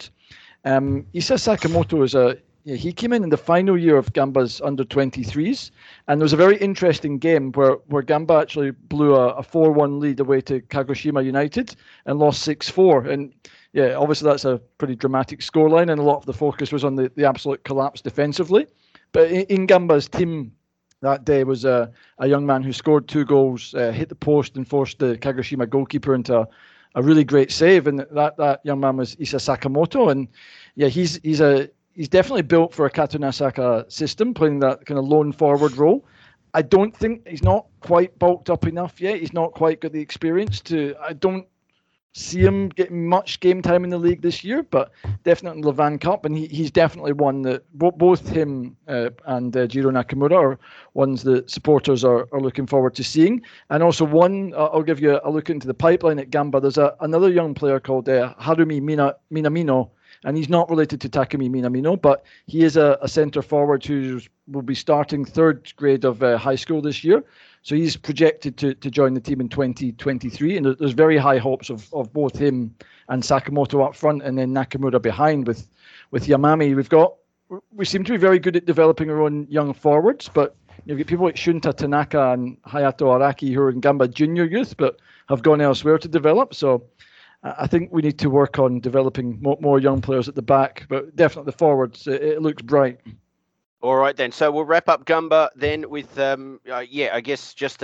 Isa Sakamoto he came in the final year of Gamba's under 23s, and there was a very interesting game where Gamba actually blew a 4-1 lead away to Kagoshima United and lost 6-4. And yeah, obviously that's a pretty dramatic scoreline, and a lot of the focus was on the absolute collapse defensively. But in Gamba's team that day was a young man who scored 2 goals, hit the post and forced the Kagoshima goalkeeper into a really great save. And that young man was Isa Sakamoto. And yeah, he's definitely built for a Kato Nasaka system, playing that kind of lone forward role. I don't think he's not quite bulked up enough yet. He's not quite got the experience I don't see him getting much game time in the league this year, but definitely in the Levain Cup. And he's definitely one that both him and Jiro Nakamura are ones that supporters are looking forward to seeing. And also I'll give you a look into the pipeline at Gamba. There's another young player called Harumi Minamino, and he's not related to Takumi Minamino, but he is a centre forward who will be starting 3rd grade of high school this year. So he's projected to join the team in 2023, and there's very high hopes of both him and Sakamoto up front, and then Nakamura behind with Yamami. We seem to be very good at developing our own young forwards, but you've got people like Shunta Tanaka and Hayato Araki who are in Gamba junior youth, but have gone elsewhere to develop. So I think we need to work on developing more young players at the back, but definitely the forwards, it looks bright. All right, then. So we'll wrap up Gamba then with, I guess just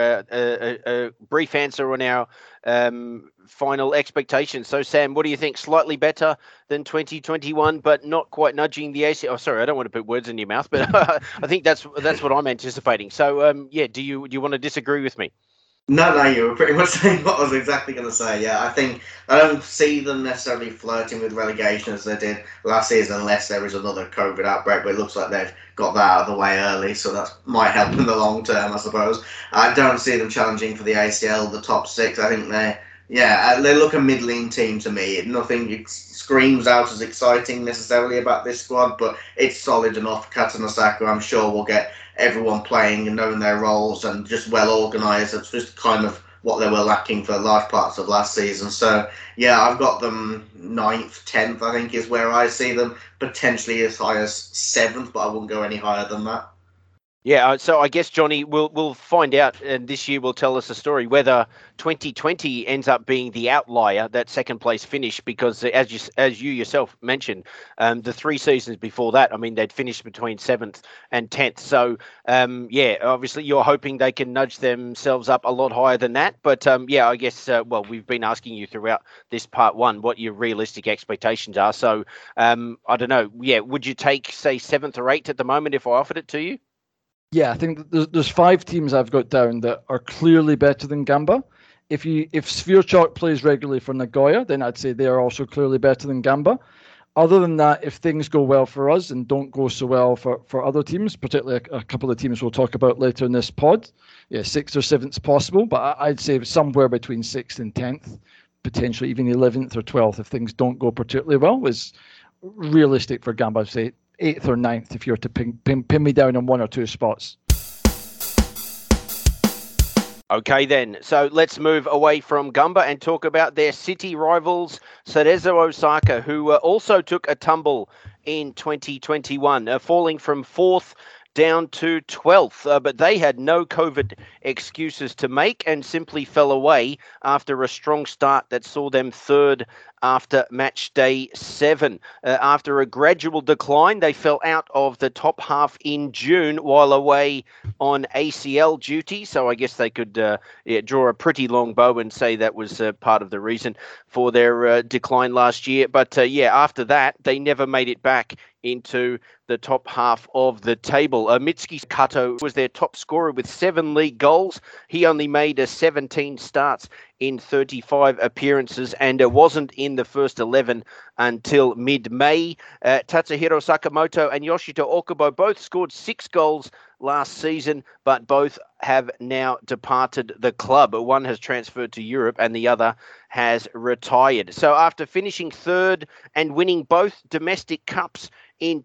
a brief answer on our final expectations. So, Sam, what do you think? Slightly better than 2021, but not quite nudging the AC. Oh, sorry, I don't want to put words in your mouth, but I think that's what I'm anticipating. So, do you want to disagree with me? No, you were pretty much saying what I was exactly going to say. Yeah, I don't see them necessarily flirting with relegation as they did last season, unless there is another COVID outbreak. But it looks like they've got that out of the way early, so that might help in the long term, I suppose. I don't see them challenging for the ACL, the top 6. I think they're Yeah, they look a middling team to me. Nothing screams out as exciting necessarily about this squad, but it's solid enough. Katanosaka, I'm sure, will get everyone playing and knowing their roles and just well organised. It's just kind of what they were lacking for large parts of last season. So, yeah, I've got them 9th, 10th, I think is where I see them. Potentially as high as 7th, but I wouldn't go any higher than that. Yeah, so I guess, Johnny, we'll find out, and this year will tell us a story whether 2020 ends up being the outlier, that second place finish, because as you yourself mentioned, the 3 seasons before that, I mean, they'd finished between 7th and 10th. So, yeah, obviously you're hoping they can nudge themselves up a lot higher than that. But yeah, I guess, well, we've been asking you throughout this part 1 what your realistic expectations are. So, I don't know. Yeah, would you take, say, 7th or 8th at the moment if I offered it to you? Yeah, I think there's 5 teams I've got down that are clearly better than Gamba. If Svirchok plays regularly for Nagoya, then I'd say they are also clearly better than Gamba. Other than that, if things go well for us and don't go so well for other teams, particularly a couple of teams we'll talk about later in this pod, yeah, 6th or 7th is possible, but I'd say somewhere between 6th and 10th, potentially even 11th or 12th if things don't go particularly well, is realistic for Gamba. I'd say 8th or 9th if you were to pin me down on 1 or 2 spots. Okay, then. So let's move away from Gamba and talk about their city rivals, Cerezo Osaka, who also took a tumble in 2021, falling from 4th down to 12th, but they had no COVID excuses to make and simply fell away after a strong start that saw them 3rd after match day 7. After a gradual decline, they fell out of the top half in June while away on ACL duty. So I guess they could draw a pretty long bow and say that was part of the reason for their decline last year. But yeah, after that, they never made it back into the top half of the table. Mitsuki Kato was their top scorer with 7 league goals. He only made 17 starts in 35 appearances and wasn't in the first 11 until mid-May. Tatsuhiro Sakamoto and Yoshito Okubo both scored 6 goals last season, but both have now departed the club. One has transferred to Europe and the other has retired. So after finishing 3rd and winning both domestic cups in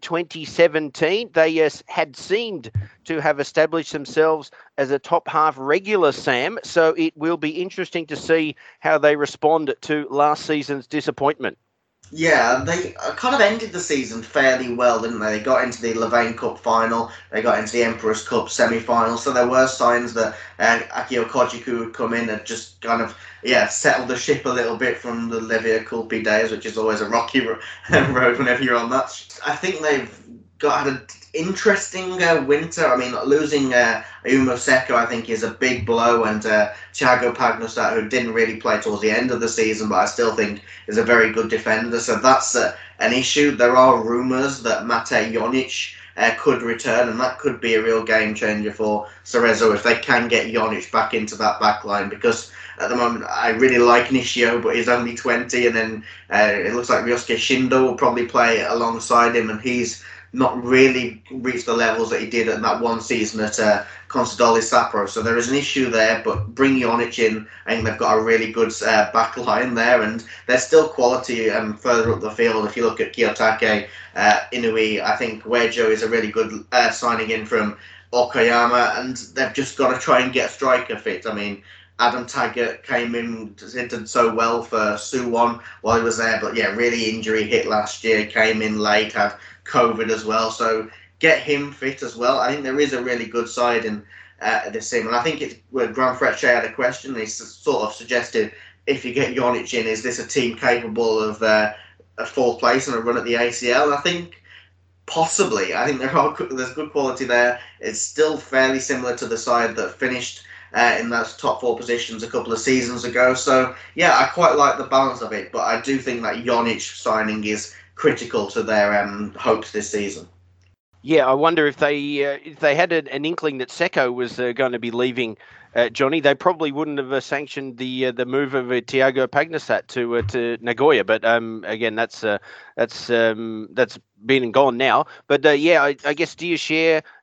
2017, they had seemed to have established themselves as a top half regular, Sam. So it will be interesting to see how they respond to last season's disappointment. Yeah, they kind of ended the season fairly well, didn't they? They got into the Louvain Cup final, they got into the Emperor's Cup semi-final, so there were signs that Akio Kojiku would come in and just kind of, settle the ship a little bit from the Levia Culpi days, which is always a rocky road whenever you're on that. I think they've had an interesting winter. I mean, losing Ayumu Seko, I think, is a big blow, and Thiago Pagnussat, who didn't really play towards the end of the season, but I still think is a very good defender. So that's an issue. There are rumours that Mate Jonic could return, and that could be a real game changer for Cerezo if they can get Jonic back into that back line, because at the moment I really like Nishio, but he's only 20, and then it looks like Ryosuke Shindo will probably play alongside him, and he's not really reached the levels that he did in that one season at Consadole Sapporo. So there is an issue there, but bring Jonic in. I think they've got a really good back line there, and there's still quality further up the field. If you look at Kiyotake, Inui, I think Uejo is a really good signing in from Okayama, and they've just got to try and get a striker fit. I mean, Adam Taggart came in, did so well for Suwon while he was there, but yeah, really injury hit last year, came in late, had COVID as well, so get him fit as well. I think there is a really good side in this team, and I think it's where Graham Frecce had a question. He sort of suggested, if you get Jonic in, is this a team capable of a 4th place and a run at the ACL? And I think possibly. I think there's good quality there. It's still fairly similar to the side that finished in those top 4 positions a couple of seasons ago. So yeah, I quite like the balance of it, but I do think that Jonic signing is critical to their hopes this season. Yeah, I wonder if they had an inkling that Seko was going to be leaving, Johnny, they probably wouldn't have sanctioned the move of Thiago Pagnussat to Nagoya. But again, that's been and gone now. But yeah, I guess, do you share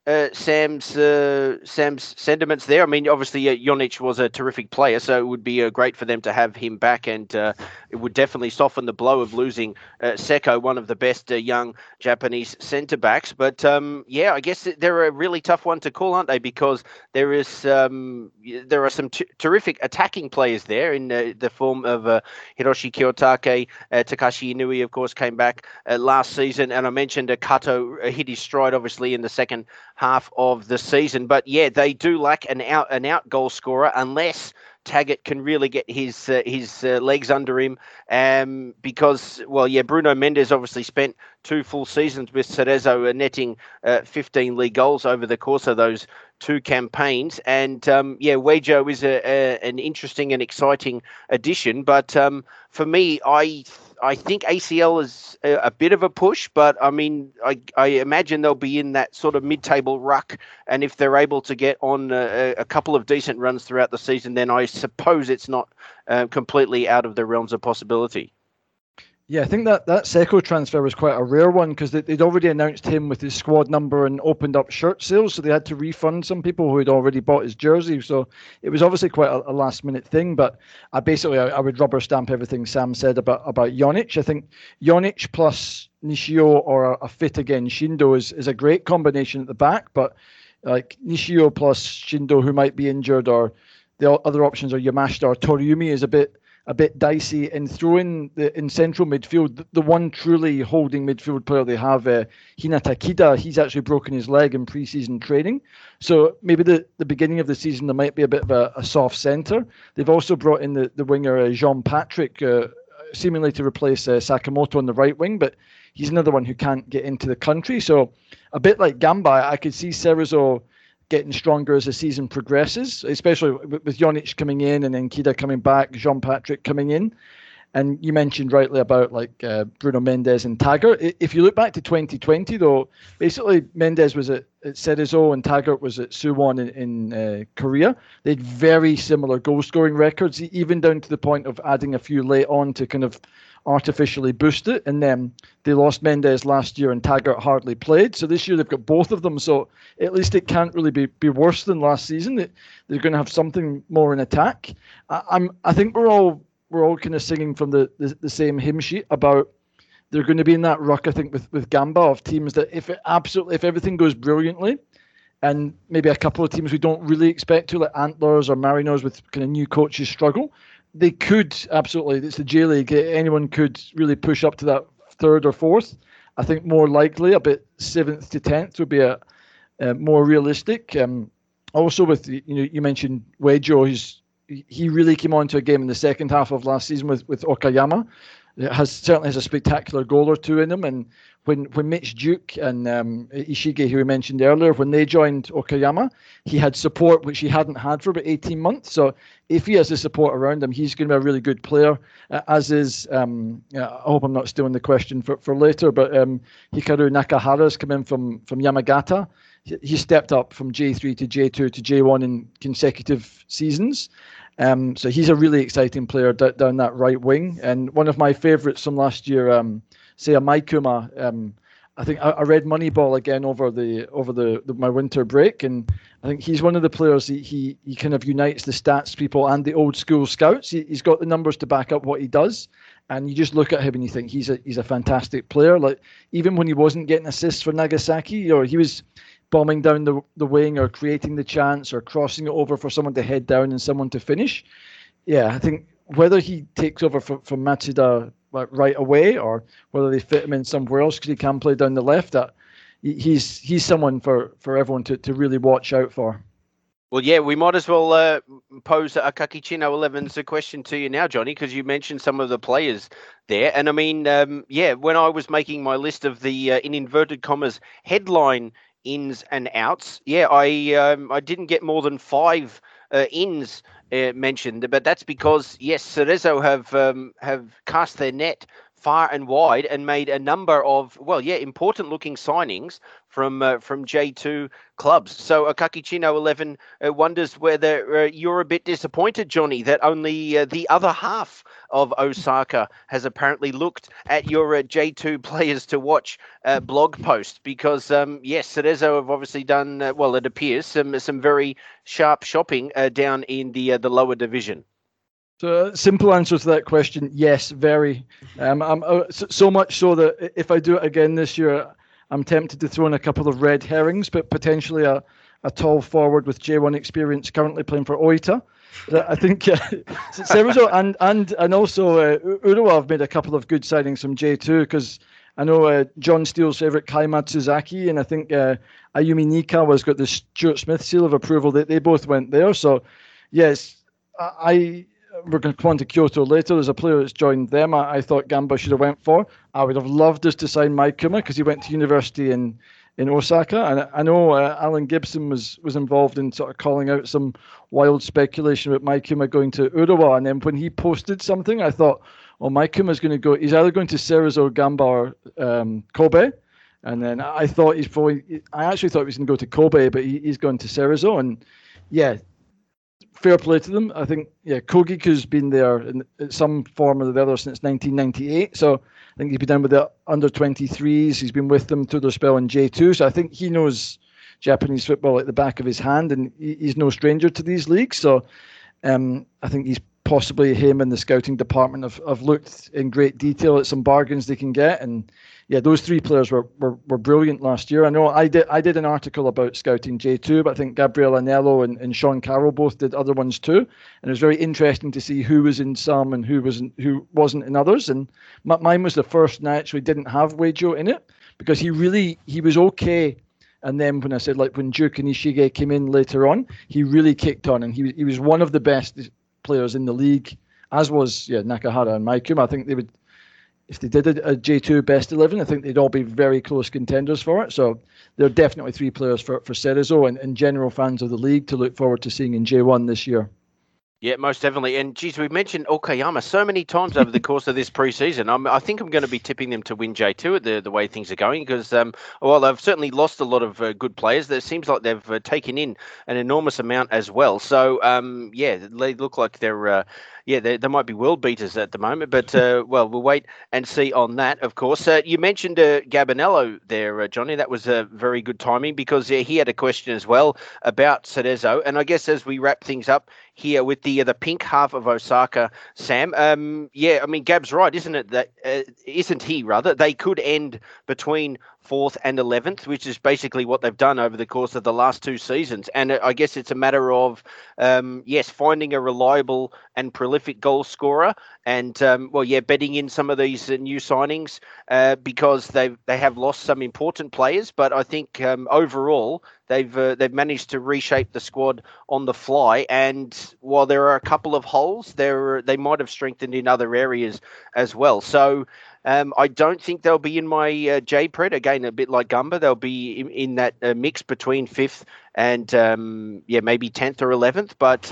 Sam's sentiments there. I mean, obviously, Jonic was a terrific player, so it would be great for them to have him back, and it would definitely soften the blow of losing Seko, one of the best young Japanese centre backs. But I guess they're a really tough one to call, aren't they? Because there are some terrific attacking players there in the form of Hiroshi Kiyotake. Takashi Inui, of course, came back last season, and I mentioned Kato hit his stride, obviously, in the second half of the season. But yeah, they do lack an out goal scorer unless Taggart can really get his legs under him, because Bruno Mendes obviously spent 2 full seasons with Cerezo, netting 15 league goals over the course of those 2 campaigns, and Wejo is an interesting and exciting addition. But for me, I think ACL is a bit of a push, but I mean, I imagine they'll be in that sort of mid-table ruck, and if they're able to get on a couple of decent runs throughout the season, then I suppose it's not completely out of the realms of possibility. Yeah, I think that Seko transfer was quite a rare one because they'd already announced him with his squad number and opened up shirt sales, so they had to refund some people who had already bought his jersey. So it was obviously quite a last-minute thing, but I would rubber stamp everything Sam said about Jonic. I think Jonic plus Nishio or a fit again Shindo is a great combination at the back, but like Nishio plus Shindo, who might be injured, or the other options are Yamashita or Toriumi, is a bit dicey. And throwing in central midfield, the one truly holding midfield player they have, Hinata Kida, he's actually broken his leg in pre-season training. So maybe the beginning of the season there might be a bit of a soft centre. They've also brought in the winger Jean-Patrick, seemingly to replace Sakamoto on the right wing, but he's another one who can't get into the country. So a bit like Gamba, I could see Cerezo getting stronger as the season progresses, especially with Jonic coming in and then Kida coming back, Jean-Patrick coming in. And you mentioned rightly about Bruno Mendes and Taggart. If you look back to 2020, though, basically Mendes was at Cerezo and Taggart was at Suwon in Korea. They had very similar goal-scoring records, even down to the point of adding a few late on to kind of artificially boost it. And then they lost Mendes last year and Taggart hardly played. So this year they've got both of them. So at least it can't really be worse than last season. They're going to have something more in attack. I think we're all kind of singing from the same hymn sheet about they're going to be in that ruck, I think, with Gamba, of teams that if everything goes brilliantly, and maybe a couple of teams we don't really expect to, like Antlers or Marinos with kind of new coaches struggle, they could absolutely, it's the J-League, anyone could really push up to that 3rd or 4th. I think more likely a bit 7th to 10th would be a more realistic. Also with, you mentioned Wejo, he really came on to a game in the second half of last season with Okayama. Certainly has a spectacular goal or two in him. And when Mitch Duke and Ishige, who we mentioned earlier, when they joined Okayama, he had support which he hadn't had for about 18 months. So if he has the support around him, he's going to be a really good player, as is, I hope I'm not stealing the question for later, but Hikaru Nakahara's come in from Yamagata. He stepped up from J3 to J2 to J1 in consecutive seasons. So he's a really exciting player down that right wing. And one of my favourites from last year, Seiya Maikuma, I think I read Moneyball again over my winter break, and I think he's one of the players. He kind of unites the stats people and the old school scouts. He's got the numbers to back up what he does, and you just look at him and you think he's a fantastic player. Like even when he wasn't getting assists for Nagasaki, or he was bombing down the wing or creating the chance or crossing it over for someone to head down and someone to finish. Yeah, I think whether he takes over from Matsuda right away or whether they fit him in somewhere else because he can play down the left, that he's someone for everyone to really watch out for. Well, yeah, we might as well pose a Kakicino 11's question to you now, Johnny, because you mentioned some of the players there. And I mean, when I was making my list of the, in inverted commas, headline ins and outs, I didn't get more than 5 ins mentioned, but that's because, yes, Cerezo have cast their net far and wide and made a number of, important-looking signings from J2 clubs. So Akaki Chino 11 wonders whether you're a bit disappointed, Johnny, that only the other half of Osaka has apparently looked at your J2 players to watch blog post, because Cerezo have obviously done it appears some very sharp shopping down in the lower division. So, simple answer to that question: yes, very. So much so that if I do it again this year, I'm tempted to throw in a couple of red herrings, but potentially a tall forward with J1 experience currently playing for Oita. I think Cerezo and also Urawa have made a couple of good signings from J2, because I know John Steele's favourite Kai Matsuzaki, and I think Ayumi Nikawa's got the Stuart Smith seal of approval. They both went there. So, yes, we're going to come on to Kyoto later. There's a player that's joined them I thought Gamba should have went for. I would have loved us to sign Maikuma, because he went to university in Osaka. And I know Alan Gibson was involved in sort of calling out some wild speculation about Maikuma going to Urawa. And then when he posted something, I thought, Maikuma's going to go. He's either going to Cerezo, Gamba, or Kobe. And then I thought I actually thought he was going to go to Kobe, but he's gone to Cerezo. And yeah, fair play to them. I think, Kogiku's been there in some form or the other since 1998. So I think he's been down with the under-23s. He's been with them through their spell in J2. So I think he knows Japanese football like the back of his hand, and he's no stranger to these leagues. So I think he's possibly, him and the scouting department have looked in great detail at some bargains they can get. And those three players were brilliant last year. I know I did an article about scouting J2, but I think Gabriel Anello and Sean Carroll both did other ones too. And it was very interesting to see who was in some and who wasn't in others. And mine was the first and I actually didn't have Weijo in it, because he was okay. And then when I said, like, when Juken Ishige came in later on, he really kicked on, and he was one of the best players in the league, as was Nakahara and Maikuma. I think they would, if they did a J2 best 11, I think they'd all be very close contenders for it. So they're definitely three players for Cerezo and general fans of the league to look forward to seeing in J1 this year. Yeah, most definitely. And geez, we've mentioned Okayama so many times over the course of this preseason. I think I'm going to be tipping them to win J2 at the way things are going, because they've certainly lost a lot of good players. It seems like they've taken in an enormous amount as well. So they look like they're they might be world beaters at the moment, but we'll wait and see on that, of course. You mentioned Gabinello there, Johnny. That was very good timing, because he had a question as well about Cerezo. And I guess as we wrap things up here with the pink half of Osaka, Sam, Gab's right, isn't it? That isn't he, rather? They could end between 4th and 11th, which is basically what they've done over the course of the last two seasons. And I guess it's a matter of, finding a reliable and prolific goal scorer and, betting in some of these new signings because they have lost some important players. But I think overall, they've managed to reshape the squad on the fly. And while there are a couple of holes, they might have strengthened in other areas as well. So I don't think they'll be in my JPred. Again, a bit like Gamba, they'll be in that mix between 5th and maybe 10th or 11th. But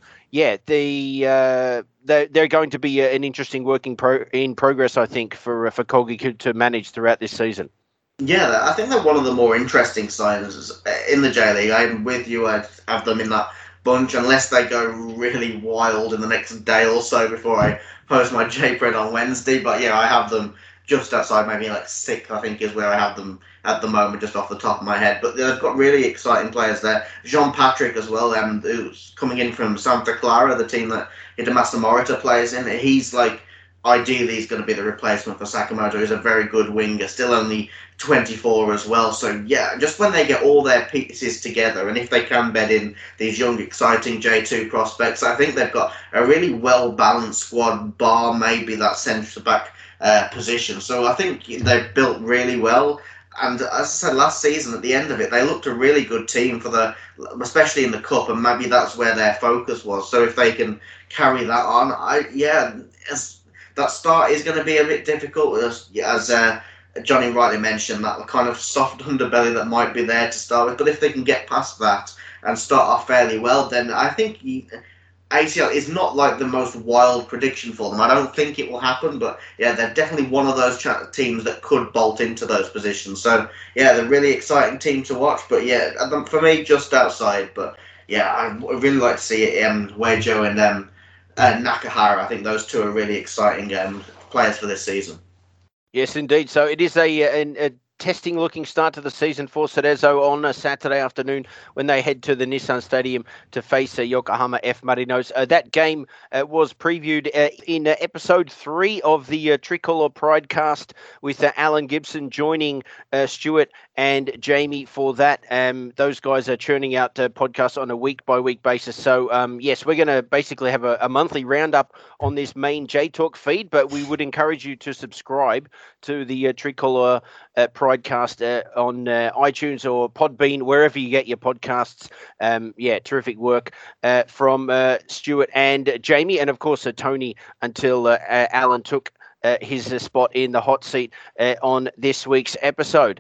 they're going to be an interesting work in progress, I think, for Kogiku to manage throughout this season. Yeah, I think they're one of the more interesting signings in the J League. I'm with you. I'd have them in that bunch, unless they go really wild in the next day or so before I post my JPred on Wednesday. But I have them just outside, maybe like 6th, I think, is where I have them at the moment, just off the top of my head. But they've got really exciting players there. Jean Patrick as well, who's coming in from Santa Clara, the team that Hidemasa Morita plays in. He's ideally he's going to be the replacement for Sakamoto. He's a very good winger, still only 24 as well. So just when they get all their pieces together, and if they can bed in these young, exciting J2 prospects, I think they've got a really well-balanced squad, bar maybe that centre-back position. So I think they've built really well. And as I said, last season, at the end of it, they looked a really good team especially in the Cup, and maybe that's where their focus was. So if they can carry that on, that start is going to be a bit difficult, as Johnny rightly mentioned, that kind of soft underbelly that might be there to start with. But if they can get past that and start off fairly well, then I think ACL is not like the most wild prediction for them. I don't think it will happen, but yeah, they're definitely one of those teams that could bolt into those positions. So yeah, they're a really exciting team to watch. But yeah, for me, just outside. But yeah, I really like to see it. Wejo and Nakahara. I think those two are really exciting players for this season. Yes, indeed. So it is a testing-looking start to the season for Cerezo on a Saturday afternoon when they head to the Nissan Stadium to face Yokohama F. Marinos. That game was previewed in episode 3 of the Tricolor Pridecast with Alan Gibson joining Stuart and Jamie for that. Those guys are churning out podcasts on a week-by-week basis. So, yes, we're going to basically have a monthly roundup on this main J-Talk feed, but we would encourage you to subscribe to the Tricolor Pridecast on iTunes or Podbean, wherever you get your podcasts. Terrific work from Stuart and Jamie, and of course Tony, until Alan took his spot in the hot seat on this week's episode.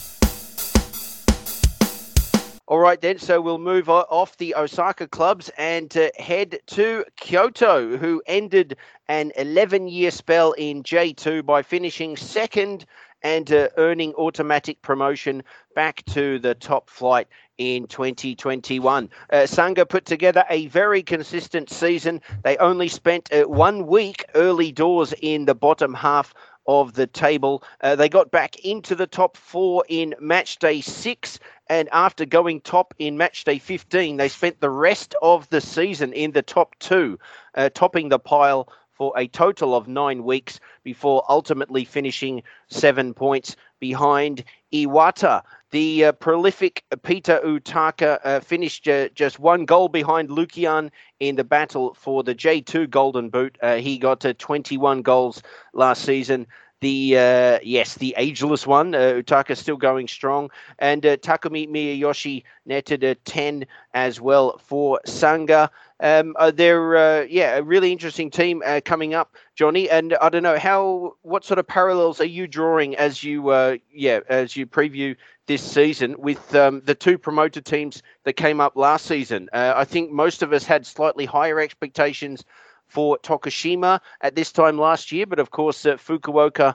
All right, then, so we'll move off the Osaka clubs and head to Kyoto, who ended an 11-year spell in J2 by finishing second and earning automatic promotion back to the top flight in 2021. Sanga put together a very consistent season. They only spent 1 week early doors in the bottom half of the table. They got back into the top 4 in match day 6, and after going top in match day 15, they spent the rest of the season in the top 2, topping the pile for a total of 9 weeks before ultimately finishing 7 points behind Iwata. The prolific Peter Utaka finished just 1 goal behind Lukian in the battle for the J2 Golden Boot. He got 21 goals last season. The ageless one, Utaka, still going strong, and Takumi Miyayoshi netted 10 as well for Sanga. They're a really interesting team coming up, Johnny. And I don't know what sort of parallels are you drawing as you preview this season with the 2 promoted teams that came up last season. I think most of us had slightly higher expectations for Tokushima at this time last year, but of course Fukuoka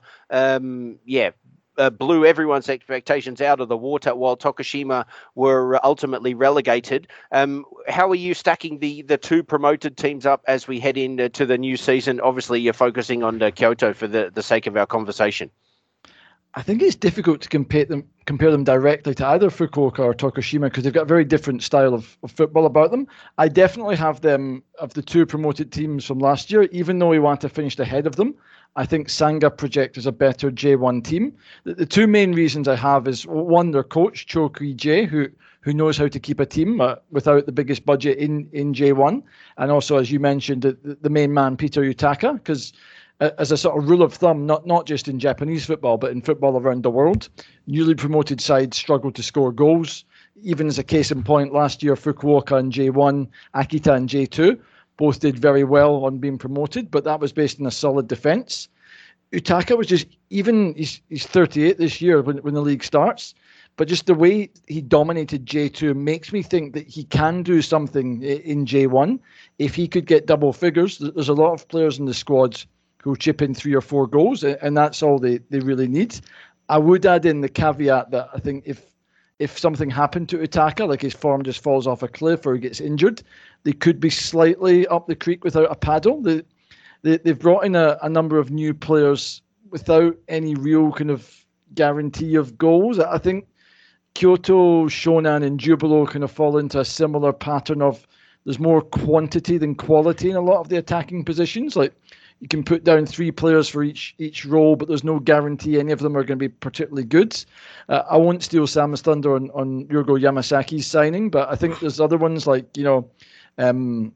blew everyone's expectations out of the water while Tokushima were ultimately relegated. How are you stacking the 2 promoted teams up as we head into the new season? Obviously you're focusing on Kyoto for the sake of our conversation. I think it's difficult to compare them directly to either Fukuoka or Tokushima because they've got a very different style of football about them. I definitely have them of the 2 promoted teams from last year, even though Iwata finished ahead of them. I think Sanga project is a better J1 team. The 2 main reasons I have is, one, their coach, Chokui J, who knows how to keep a team without the biggest budget in J1. And also, as you mentioned, the main man, Peter Utaka, because as a sort of rule of thumb, not just in Japanese football, but in football around the world, newly promoted sides struggle to score goals. Even as a case in point, last year, Fukuoka in J1, Akita in J2, both did very well on being promoted, but that was based on a solid defence. Utaka was just, even he's 38 this year when the league starts, but just the way he dominated J2 makes me think that he can do something in J1. If he could get double figures, there's a lot of players in the squad who chip in 3 or 4 goals, and that's all they really need. I would add in the caveat that I think if something happened to Utaka, like his form just falls off a cliff or he gets injured, they could be slightly up the creek without a paddle. They've brought in a number of new players without any real kind of guarantee of goals. I think Kyoto, Shonan, and Jubilo kind of fall into a similar pattern of there's more quantity than quality in a lot of the attacking positions. Like, you can put down 3 players for each role, but there's no guarantee any of them are going to be particularly good. I won't steal Sam's thunder on Ryugo Yamasaki's signing, but I think there's other ones like, Genki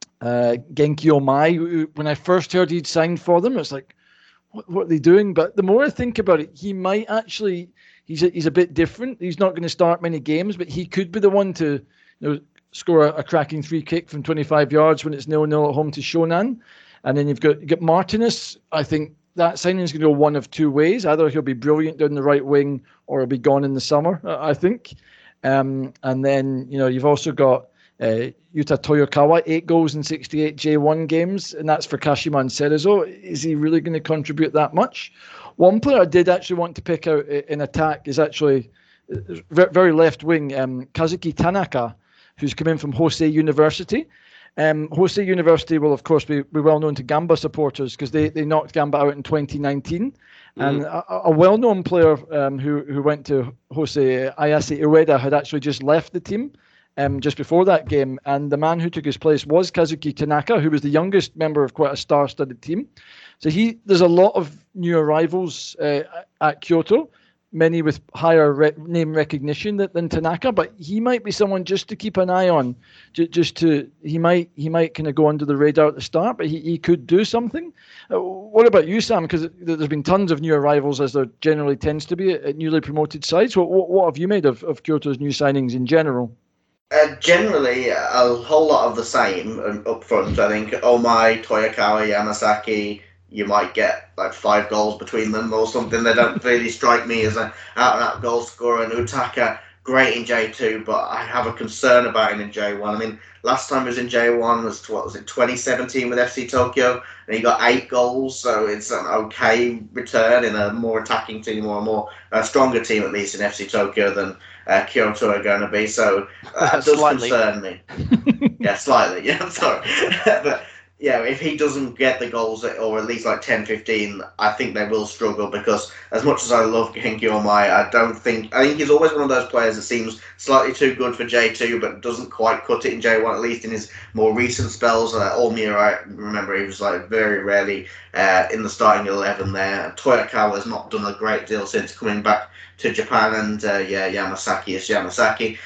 Omai. When I first heard he'd signed for them, it's like, what are they doing? But the more I think about it, he might actually, he's a bit different. He's not going to start many games, but he could be the one to score a cracking free kick from 25 yards when it's 0-0 at home to Shonan. And then you've got Martinez. I think that signing is going to go one of 2 ways. Either he'll be brilliant down the right wing or he'll be gone in the summer, I think. And then, you've also got Yuta Toyokawa, 8 goals in 68 J1 games, and that's for Kashima and Cerezo. Is he really going to contribute that much? One player I did actually want to pick out in attack is actually very left wing, Kazuki Tanaka, who's come in from Hosei University. Hosei University will, of course, be well known to Gamba supporters because they knocked Gamba out in 2019. And a well-known player who went to Hosei, Ayase Ueda, had actually just left the team just before that game. And the man who took his place was Kazuki Tanaka, who was the youngest member of quite a star-studded team. So there's a lot of new arrivals at Kyoto, many with higher name recognition than Tanaka, but he might be someone just to keep an eye on. He might kind of go under the radar at the start, but he could do something. What about you, Sam? Because there's been tons of new arrivals, as there generally tends to be at newly promoted sides. What have you made of Kyoto's new signings in general? Generally, a whole lot of the same up front. I think Omai, Toyokawa, Yamasaki, you might get like 5 goals between them or something. They don't really strike me as an out-and-out goal scorer. And Utaka, great in J2, but I have a concern about him in J1. I mean, last time he was in J1 was 2017 with FC Tokyo, and he got 8 goals, so it's an okay return in a more attacking team or a more stronger team, at least in FC Tokyo, than Kyoto are going to be. So that does concern me. Yeah, slightly. Yeah, I'm sorry. But yeah, if he doesn't get the goals, or at least like 10, 15, I think they will struggle, because as much as I love Genki Omai, I think he's always one of those players that seems slightly too good for J2, but doesn't quite cut it in J1, at least in his more recent spells. All-Mir, I remember he was like very rarely in the starting 11 there. Toyokawa has not done a great deal since coming back to Japan, and Yamasaki is Yamasaki.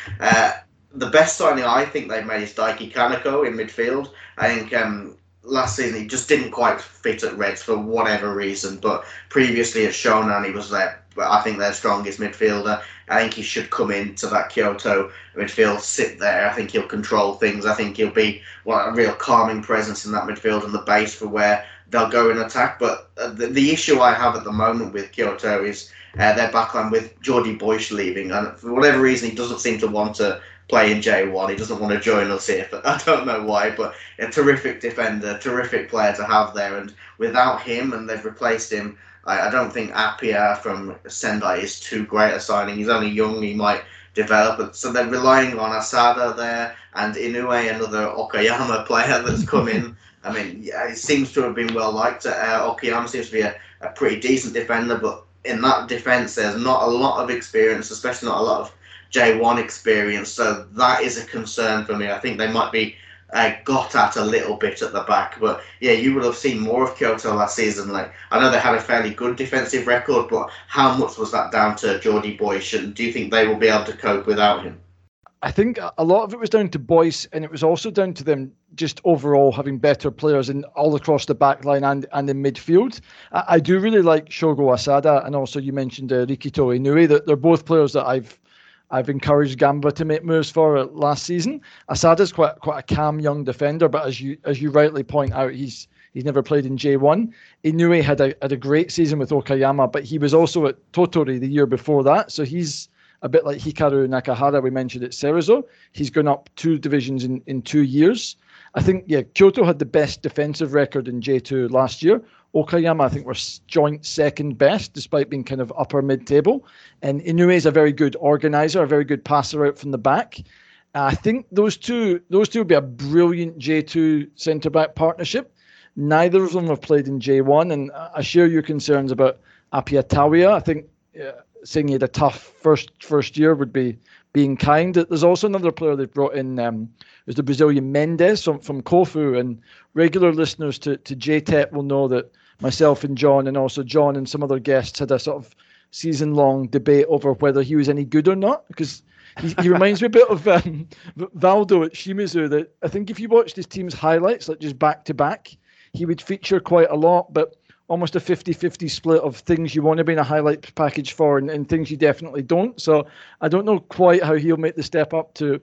The best signing I think they've made is Daiki Kaneko in midfield. I think last season he just didn't quite fit at Reds for whatever reason, but previously at Shonan he was I think their strongest midfielder. I think he should come into that Kyoto midfield, sit there. I think he'll control things. I think he'll be a real calming presence in that midfield and the base for where they'll go in attack. But the issue I have at the moment with Kyoto is their backline with Jordi Boyce leaving, and for whatever reason he doesn't seem to want to play in J1. He doesn't want to join us here. I don't know why, but a terrific defender, terrific player to have there. And without him, and they've replaced him, I don't think Appiah from Sendai is too great a signing. He's only young, he might develop. So they're relying on Asada there, and Inoue, another Okayama player that's come in. I mean, yeah, he seems to have been well liked. Okayama seems to be a pretty decent defender, but in that defence there's not a lot of experience, especially not a lot of J1 experience, so that is a concern for me. I think they might be got at a little bit at the back, but yeah, you would have seen more of Kyoto last season. Like, I know they had a fairly good defensive record, but how much was that down to Jordi Boyce, and do you think they will be able to cope without him? I think a lot of it was down to Boyce, and it was also down to them just overall having better players in all across the back line and in midfield. I do really like Shogo Asada, and also you mentioned Rikito Inoue. They're both players that I've encouraged Gamba to make moves for last season. Asada's quite a calm young defender, but as you rightly point out, he's never played in J1. Inoue had a great season with Okayama, but he was also at Tottori the year before that, so he's a bit like Hikaru Nakahara we mentioned at Cerezo. He's gone up 2 divisions in 2 years. I think, Kyoto had the best defensive record in J2 last year. Okayama, I think, were joint second best, despite being kind of upper mid-table. And Inoue is a very good organizer, a very good passer out from the back. I think those two would be a brilliant J2 centre-back partnership. Neither of them have played in J1, and I share your concerns about Appiah Tawiah. I think saying he had a tough first year would be being kind. There's also another player they've brought in, is the Brazilian Mendes from Kofu, and regular listeners to JTEP will know that myself and John, and also John and some other guests, had a sort of season-long debate over whether he was any good or not, because he reminds me a bit of Valdo at Shimizu. That I think if you watched his team's highlights, like just back-to-back, he would feature quite a lot, but almost a 50-50 split of things you want to be in a highlight package for and things you definitely don't. So I don't know quite how he'll make the step up to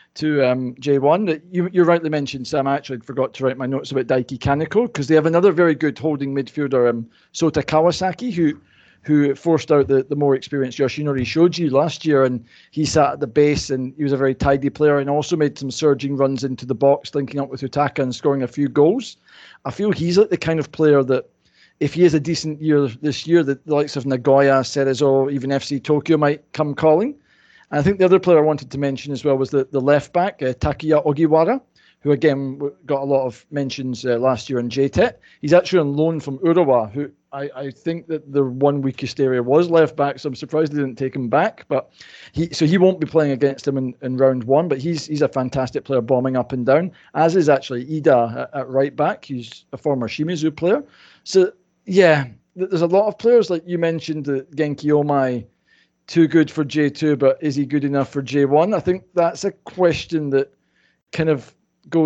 J1. You rightly mentioned, Sam. I actually forgot to write my notes about Daiki Kaneko, because they have another very good holding midfielder, Sota Kawasaki, who forced out the more experienced Yoshinori Shoji last year, and he sat at the base, and he was a very tidy player and also made some surging runs into the box, linking up with Utaka and scoring a few goals. I feel he's like the kind of player that, if he has a decent year this year, the likes of Nagoya, Cerezo, even FC Tokyo might come calling. And I think the other player I wanted to mention as well was the left back, Takiya Ogiwara, who again got a lot of mentions last year in JTET. He's actually on loan from Urawa, who I think that the one weakest area was left back, so I'm surprised they didn't take him back. But he won't be playing against him in round one, but he's a fantastic player, bombing up and down, as is actually Ida at right back. He's a former Shimizu player. So yeah, there's a lot of players, like you mentioned, Genki Omai, too good for J2, but is he good enough for J1? I think that's a question that kind of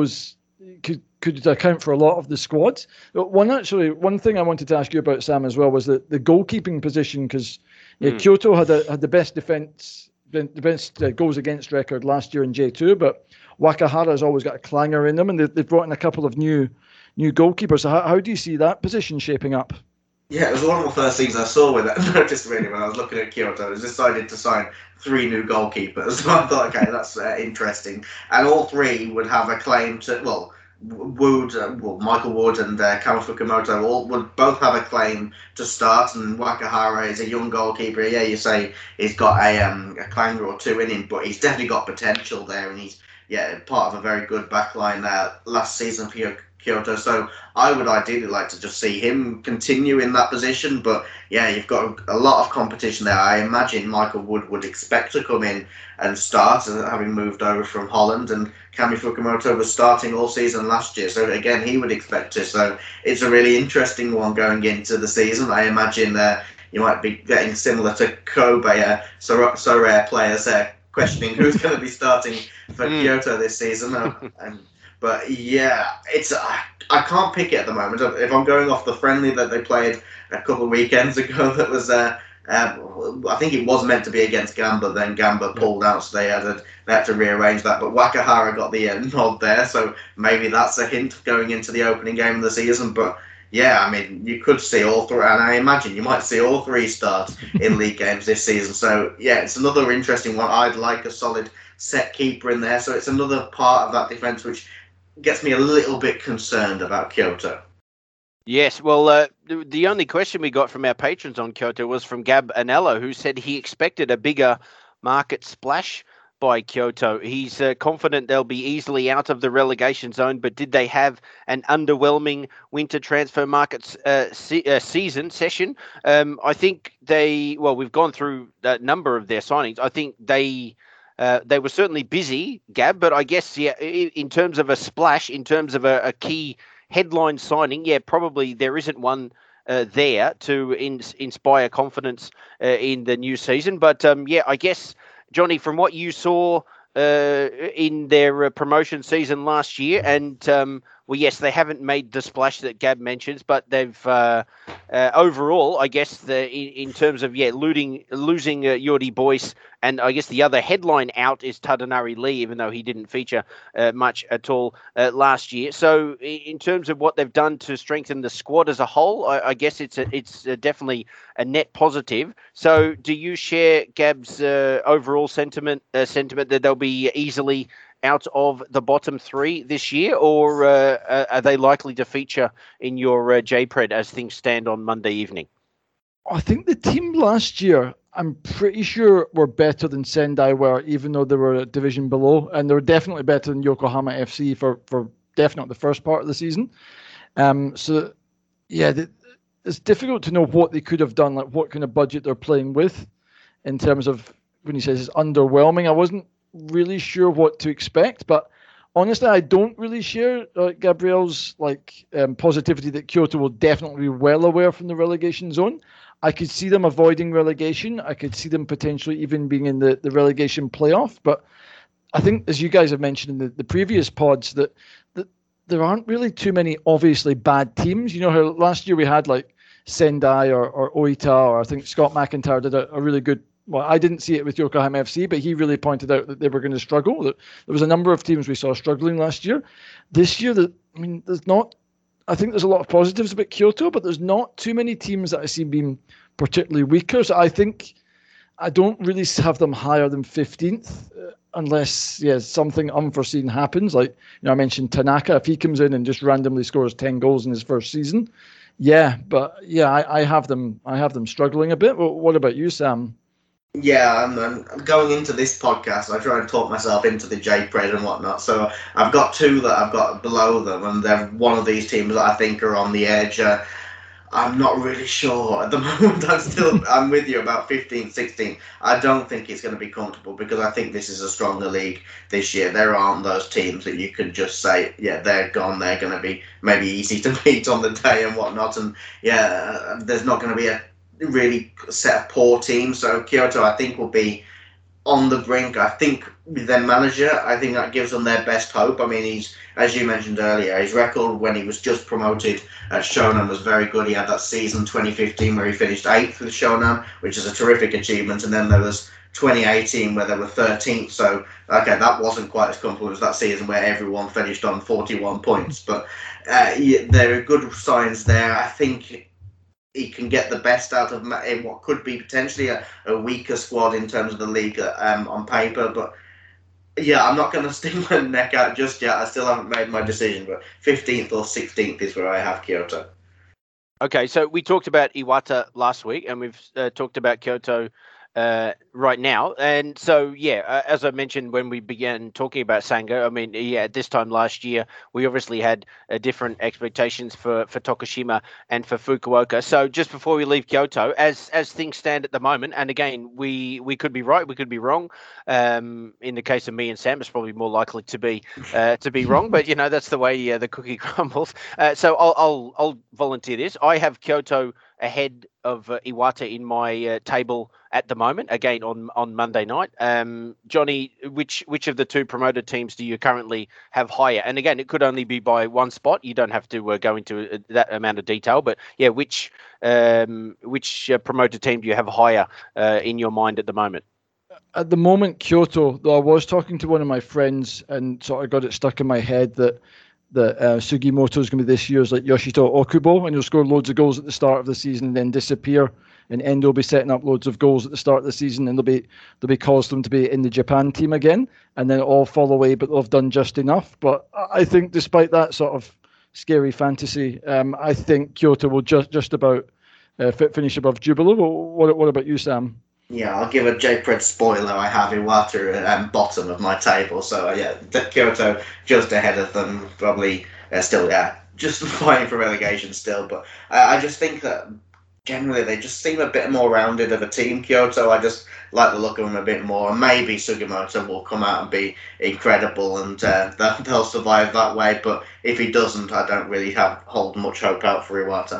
could account for a lot of the squad. But one thing I wanted to ask you about, Sam, as well, was the goalkeeping position, because Kyoto had the best defense, the best goals against record last year in J2, but Wakahara's always got a clanger in them, and they've brought in a couple of new goalkeepers. So how do you see that position shaping up? Yeah, it was one of the first things I saw with that. Noticed really when I was looking at Kyoto, I decided to sign 3 new goalkeepers. So I thought, okay, that's interesting. And all 3 would have a claim to, Michael Wood and Kama Fukumoto would both have a claim to start. And Wakahara is a young goalkeeper. Yeah, you say he's got a clanger or 2 in him, but he's definitely got potential there, and he's part of a very good backline last season for Kyoto. So I would ideally like to just see him continue in that position. But yeah, you've got a lot of competition there. I imagine Michael Wood would expect to come in and start, having moved over from Holland, and Kami Fukumoto was starting all season last year. So again, he would expect to. So it's a really interesting one going into the season. I imagine you might be getting similar to Kobe, so rare players questioning who's going to be starting for Kyoto this season. But yeah, I can't pick it at the moment. If I'm going off the friendly that they played a couple of weekends ago, that was I think it was meant to be against Gamba. Then Gamba pulled out, so they had to rearrange that. But Wakahara got the nod there, so maybe that's a hint going into the opening game of the season. But yeah, I mean, you could see all 3, and I imagine you might see all 3 start in league games this season. So yeah, it's another interesting one. I'd like a solid set keeper in there, so it's another part of that defence which gets me a little bit concerned about Kyoto. Yes, well, the only question we got from our patrons on Kyoto was from Gab Anello, who said he expected a bigger market splash by Kyoto. He's confident they'll be easily out of the relegation zone, but did they have an underwhelming winter transfer market season session? I think we've gone through a number of their signings. I think they were certainly busy, Gab, but I guess, in terms of a splash, in terms of a key headline signing, probably there isn't one there to inspire confidence in the new season. But I guess, Johnny, from what you saw in their promotion season last year, and yes, they haven't made the splash that Gab mentions, but they've overall, I guess, in terms of losing Yori Boyce, and I guess the other headline out is Tadanari Lee, even though he didn't feature much at all last year. So in terms of what they've done to strengthen the squad as a whole, I guess it's definitely a net positive. So do you share Gab's overall sentiment that they'll be easily out of the bottom 3 this year, or are they likely to feature in your JPred as things stand on Monday evening? I think the team last year, I'm pretty sure, were better than Sendai were, even though they were a division below, and they were definitely better than Yokohama FC for definitely the first part of the season. So yeah, it's difficult to know what they could have done, like what kind of budget they're playing with, in terms of, when he says it's underwhelming, I wasn't really sure what to expect, but honestly, I don't really share Gabriel's positivity that Kyoto will definitely be well aware from the relegation zone. I could see them avoiding relegation. I could see them potentially even being in the relegation playoff. But I think, as you guys have mentioned in the previous pods, that there aren't really too many obviously bad teams. You know how last year we had like Sendai or Oita, or I think Scott McIntyre did a really good. Well, I didn't see it with Yokohama FC, but he really pointed out that they were going to struggle. That there was a number of teams we saw struggling last year. This year, there's not. I think there's a lot of positives about Kyoto, but there's not too many teams that I see being particularly weaker. So I think I don't really have them higher than 15th unless something unforeseen happens. Like I mentioned Tanaka, if he comes in and just randomly scores 10 goals in his first season, I have them struggling a bit. What about you, Sam? Yeah, I'm going into this podcast. I try and talk myself into the J-Pred and whatnot. So I've got two that I've got below them, and they're one of these teams that I think are on the edge. I'm not really sure at the moment. I'm with you about 15, 16. I don't think it's going to be comfortable because I think this is a stronger league this year. There aren't those teams that you can just say, yeah, they're gone. They're going to be maybe easy to beat on the day and whatnot. And there's not going to be a really set of poor teams. So Kyoto, I think, will be on the brink. I think with their manager, I think that gives them their best hope. I mean, he's, as you mentioned earlier, his record when he was just promoted at Shonan was very good. He had that season 2015 where he finished 8th with Shonan, which is a terrific achievement. And then there was 2018 where they were 13th. So, okay, that wasn't quite as comfortable as that season where everyone finished on 41 points. But there are good signs there. I think he can get the best out of what could be potentially a weaker squad in terms of the league on paper. But I'm not going to stick my neck out just yet. I still haven't made my decision, but 15th or 16th is where I have Kyoto. Okay, so we talked about Iwata last week, and we've talked about Kyoto right now. And so, as I mentioned when we began talking about Sango, I mean, at this time last year, we obviously had different expectations for Tokushima and for Fukuoka. So just before we leave Kyoto, as things stand at the moment, and again, we could be right, we could be wrong. In the case of me and Sam, it's probably more likely to be wrong, but that's the way the cookie crumbles. So I'll volunteer this. I have Kyoto ahead of Iwata in my table at the moment, again on Monday night. Johnny, which of the two promoted teams do you currently have higher? And again, it could only be by one spot. You don't have to go into that amount of detail, but which promoted team do you have higher in your mind at the moment? At the moment, Kyoto, though I was talking to one of my friends and sort of got it stuck in my head that Sugimoto is going to be this year's like Yoshito Okubo, and he'll score loads of goals at the start of the season and then disappear. And Endo will be setting up loads of goals at the start of the season, and there'll be calls for them to be in the Japan team again, and then it'll all fall away, but they'll have done just enough. But I think despite that sort of scary fantasy, I think Kyoto will just about finish above Jubilo. What about you, Sam? Yeah, I'll give a J-Pred spoiler. I have Iwata at bottom of my table, so Kyoto just ahead of them, probably still just fighting for relegation still. But I just think that generally they just seem a bit more rounded of a team. Kyoto, I just like the look of them a bit more, and maybe Sugimoto will come out and be incredible, and they'll survive that way. But if he doesn't, I don't really hold much hope out for Iwata.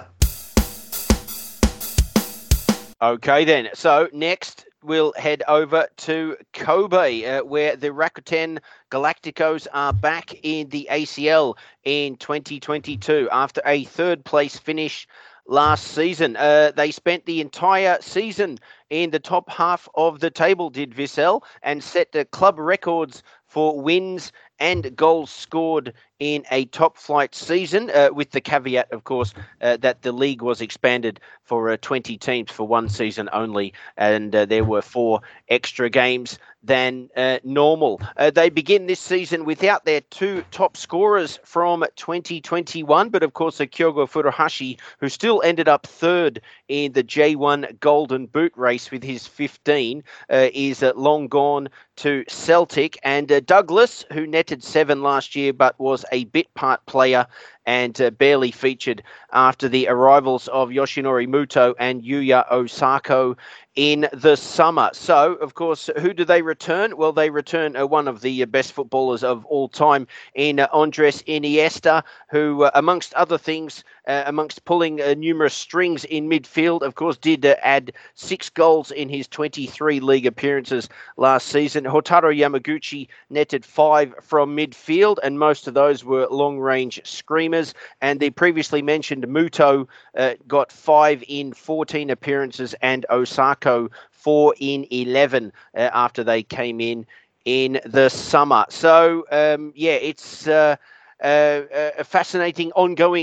Okay, then. So next, we'll head over to Kobe, where the Rakuten Galacticos are back in the ACL in 2022 after a third-place finish last season. They spent the entire season in the top half of the table, did Vissel, and set the club records for wins and goals scored in a top-flight season, with the caveat, of course, that the league was expanded for 20 teams for one season only, and there were 4 extra games than normal. They begin this season without their 2 top scorers from 2021, but of course, Kyogo Furuhashi, who still ended up 3rd in the J1 Golden Boot race with his 15, is long gone to Celtic, and Douglas, who netted 7 last year but was a bit part player and barely featured after the arrivals of Yoshinori Muto and Yuya Osako in the summer. So, of course, who do they return? Well, they return one of the best footballers of all time in Andres Iniesta, who, amongst other things, amongst pulling numerous strings in midfield, of course, did add 6 goals in his 23 league appearances last season. Hotaru Yamaguchi netted 5 from midfield, and most of those were long-range screamers. And the previously mentioned Muto got 5 in 14 appearances, and Osako 4 in 11 after they came in the summer. So, it's a fascinating ongoing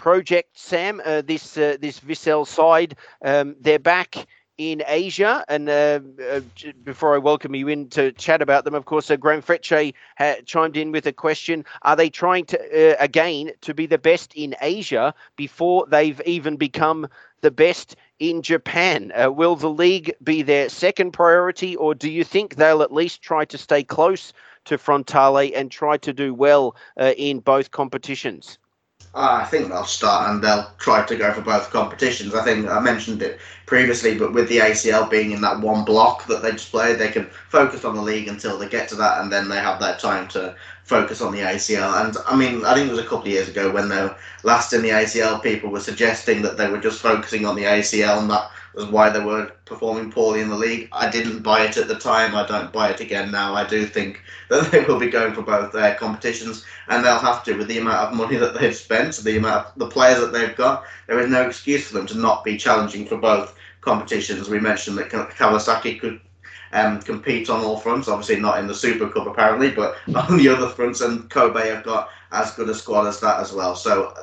project, Sam. This Vissel side, they're back in Asia, and before I welcome you in to chat about them, of course, Graham Frecce chimed in with a question: are they trying to again to be the best in Asia before they've even become the best in Japan? Will the league be their second priority, or do you think they'll at least try to stay close to Frontale and try to do well in both competitions? I think they'll start and they'll try to go for both competitions. I think I mentioned it previously, but with the ACL being in that one block that they just played, they can focus on the league until they get to that, and then they have that time to focus on the ACL. And I mean, I think it was a couple of years ago when they were last in the ACL, people were suggesting that they were just focusing on the ACL and that was why they were performing poorly in the league. I didn't buy it at the time. I don't buy it again now. I do think that they will be going for both their competitions, and they'll have to with the amount of money that they've spent, the amount of the players that they've got. There is no excuse for them to not be challenging for both competitions. We mentioned that Kawasaki could compete on all fronts, obviously not in the Super Cup apparently, but on the other fronts, and Kobe have got as good a squad as that as well. So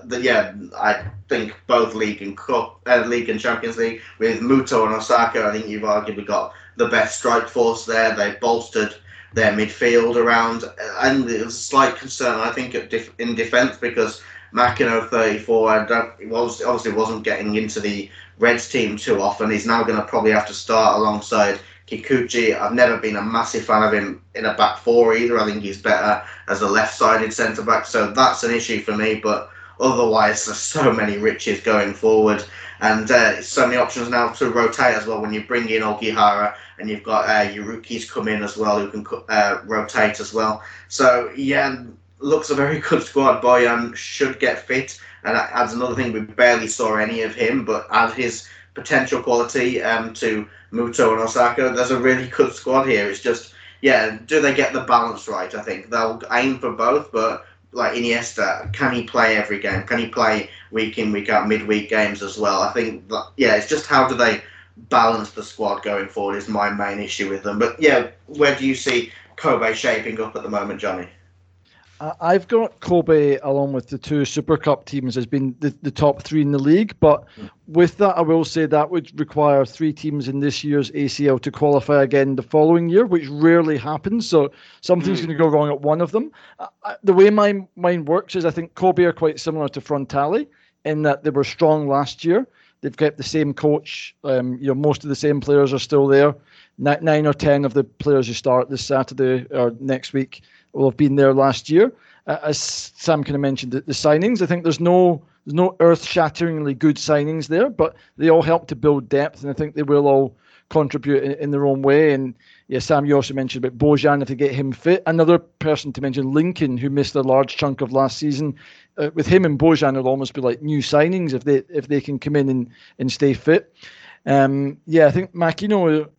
I think both League and Cup, League and Champions League, with Muto and Osaka, I think you've arguably got the best strike force there. They've bolstered their midfield around, and it was a slight concern I think in defence because Makino 34 obviously wasn't getting into the Reds team too often. He's now going to probably have to start alongside Kikuchi. I've never been a massive fan of him in a back four either. I think he's better as a left-sided centre-back, so that's an issue for me. But otherwise, there's so many riches going forward, and so many options now to rotate as well when you bring in Ogihara, and you've got Yuruki's come in as well who can rotate as well. So, yeah, looks a very good squad. Boyan should get fit, and that adds another thing. We barely saw any of him, but add his potential quality to Muto and Osaka. There's a really good squad here. It's just, do they get the balance right? I think they'll aim for both, but like Iniesta, can he play every game? Can he play week in, week out, midweek games as well? I think that, it's just how do they balance the squad going forward is my main issue with them. But where do you see Kobe shaping up at the moment, Johnny? I've got Kobe along with the two Super Cup teams as being the top three in the league, but with that I will say that would require three teams in this year's ACL to qualify again the following year, which rarely happens, so something's going to go wrong at one of them. The way my mind works is I think Kobe are quite similar to Frontale in that they were strong last year. They've kept the same coach, most of the same players are still there. 9 or 10 of the players who start this Saturday or next week will have been there last year. As Sam kind of mentioned, the signings, I think there's no earth-shatteringly good signings there, but they all help to build depth, and I think they will all contribute in their own way. And Sam, you also mentioned about Bojan, if they get him fit. Another person to mention, Lincoln, who missed a large chunk of last season. With him and Bojan, it'll almost be like new signings if they can come in and stay fit. I think Makino,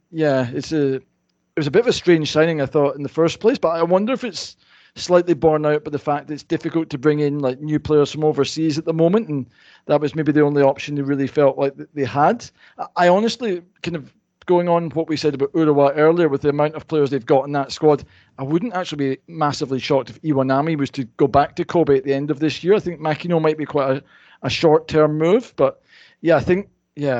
it was a bit of a strange signing, I thought, in the first place, but I wonder if it's slightly borne out by the fact that it's difficult to bring in like new players from overseas at the moment, and that was maybe the only option they really felt like they had. I honestly, kind of going on what we said about Urawa earlier, with the amount of players they've got in that squad, I wouldn't actually be massively shocked if Iwanami was to go back to Kobe at the end of this year. I think Makino might be quite a short-term move, but I think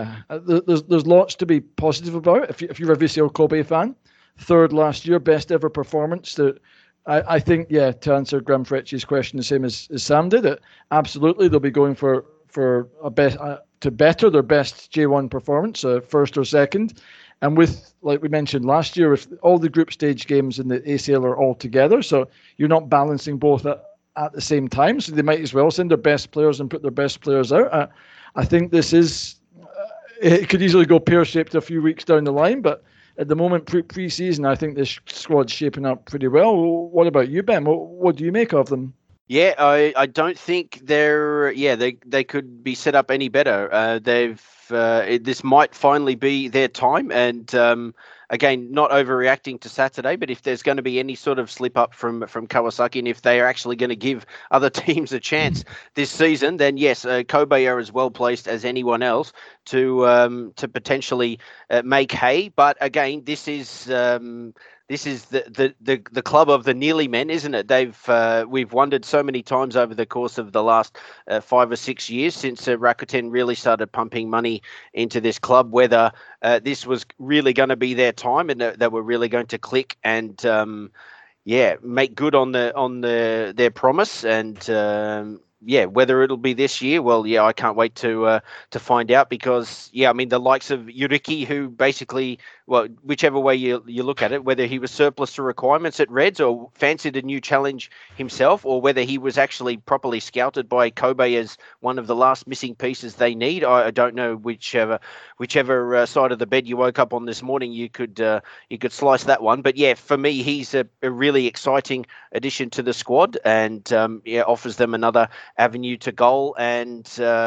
there's lots to be positive about if you're a Vissel Kobe fan. Third last year, best ever performance. I think, to answer Graham Frecce's question the same as Sam did, it absolutely they'll be going for a best to better their best J1 performance, first or second. And with, like we mentioned last year, if all the group stage games in the ACL are all together, so you're not balancing both at the same time, so they might as well send their best players and put their best players out. I think this is, it could easily go pear-shaped a few weeks down the line, but at the moment, pre-season, I think this squad's shaping up pretty well. What about you, Ben? What do you make of them? Yeah, I don't think they could be set up any better. This might finally be their time, and again, not overreacting to Saturday, but if there's going to be any sort of slip up from Kawasaki, and if they are actually going to give other teams a chance this season, then yes, Kobe are as well placed as anyone else to potentially make hay. But again, this is this is the club of the nearly men, isn't it? We've wondered so many times over the course of the last 5 or 6 years since Rakuten really started pumping money into this club, whether this was really going to be their time and they were really going to click and make good on their promise and. Whether it'll be this year, well, I can't wait to find out because, I mean, the likes of Yuriki, who basically, well, whichever way you look at it, whether he was surplus to requirements at Reds or fancied a new challenge himself, or whether he was actually properly scouted by Kobe as one of the last missing pieces they need, I don't know. Whichever side of the bed you woke up on this morning, you could slice that one. But for me, he's a really exciting addition to the squad and offers them another avenue to goal and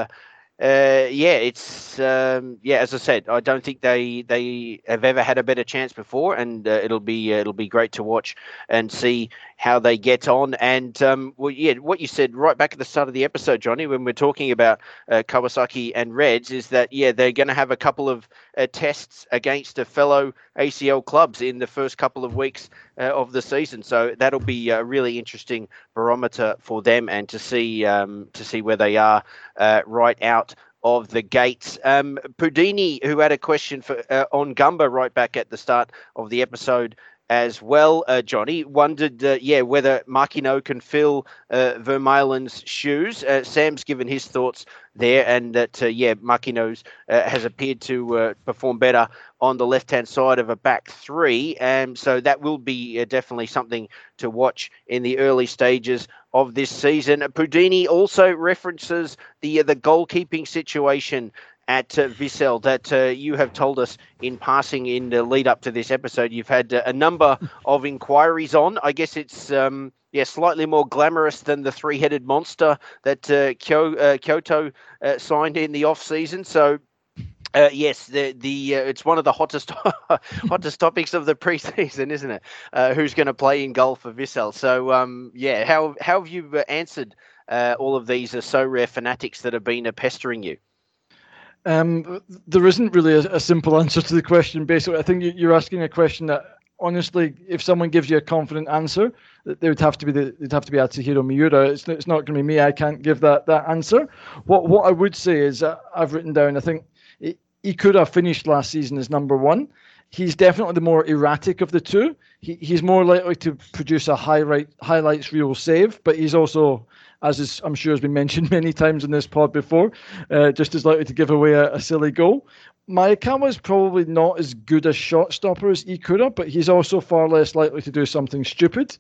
it's as I said, I don't think they have ever had a better chance before, and it'll be great to watch and see how they get on. And what you said right back at the start of the episode, Johnny, when we're talking about Kawasaki and Reds, is that they're going to have a couple of tests against a fellow ACL clubs in the first couple of weeks of the season. So that'll be a really interesting barometer for them and to see where they are right out of the gates. Pudini, who had a question on Gumba right back at the start of the episode as well, Johnny, wondered, whether Makino can fill Vermeulen's shoes. Sam's given his thoughts there, and that, Makino has appeared to perform better on the left-hand side of a back three. So that will be definitely something to watch in the early stages of this season. Pudini also references the goalkeeping situation at Vissel that you have told us in passing in the lead up to this episode. You've had a number of inquiries on. I guess it's slightly more glamorous than the three-headed monster that Kyoto signed in the off-season. So yes, it's one of the hottest topics of the preseason, isn't it? Who's going to play in goal for Vissel? So how have you answered all of these so rare fanatics that have been pestering you? There isn't really a simple answer to the question. Basically, I think you're asking a question that, honestly, if someone gives you a confident answer, they would have to be Atsuhiro Miura. It's not going to be me. I can't give that answer. What I would say is I've written down, I think he could have finished last season as number one. He's definitely the more erratic of the two. He's more likely to produce a highlights reel save, but he's also, I'm sure has been mentioned many times in this pod before, just as likely to give away a silly goal. Maekawa is probably not as good a shot stopper as Ikura, but he's also far less likely to do something stupid.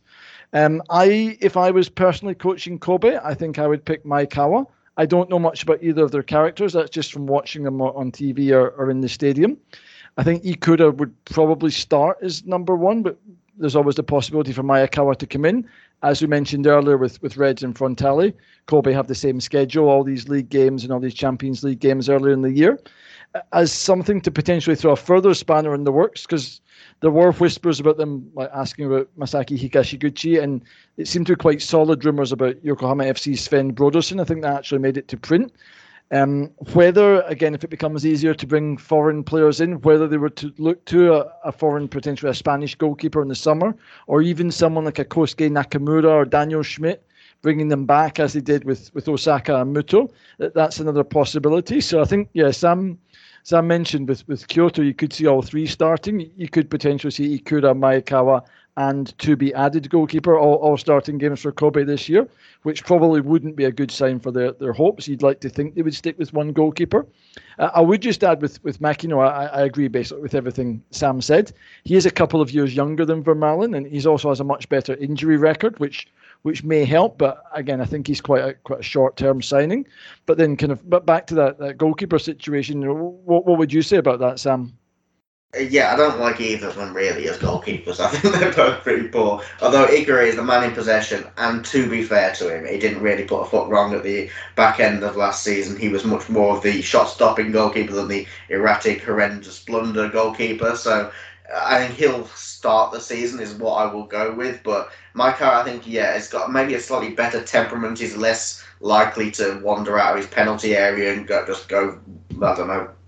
If I was personally coaching Kobe, I think I would pick Maekawa. I don't know much about either of their characters. That's just from watching them on TV or in the stadium. I think Ikura would probably start as number one, but there's always the possibility for Maekawa to come in. As we mentioned earlier with Reds and Frontale, Kobe have the same schedule, all these league games and all these Champions League games earlier in the year, as something to potentially throw a further spanner in the works, because there were whispers about them asking about Masaki Higashiguchi, and it seemed to be quite solid rumours about Yokohama FC's Sven Brodersen. I think that actually made it to print. Whether, again, if it becomes easier to bring foreign players in, whether they were to look to a foreign, potentially a Spanish goalkeeper in the summer, or even someone like a Kosuke Nakamura or Daniel Schmidt, bringing them back as they did with Osaka and Muto, that's another possibility. So I think, Sam mentioned with Kyoto, you could see all three starting. You could potentially see Ikura, Maekawa, and to be added goalkeeper all starting games for Kobe this year, which probably wouldn't be a good sign for their hopes. You'd like to think they would stick with one goalkeeper. I would just add with Makino, I agree basically with everything Sam said. He is a couple of years younger than Vermaelen, and he also has a much better injury record, which may help. But again, I think he's quite a short-term signing. But then but back to that goalkeeper situation, what would you say about that, Sam? Yeah, I don't like either of them really as goalkeepers. I think they're both pretty poor. Although Ikura is the man in possession, and to be fair to him, he didn't really put a foot wrong at the back end of last season. He was much more of the shot-stopping goalkeeper than the erratic, horrendous blunder goalkeeper. So I think he'll start the season is what I will go with. But Maekawa, I think, it's got maybe a slightly better temperament. He's less likely to wander out of his penalty area and go, I don't know,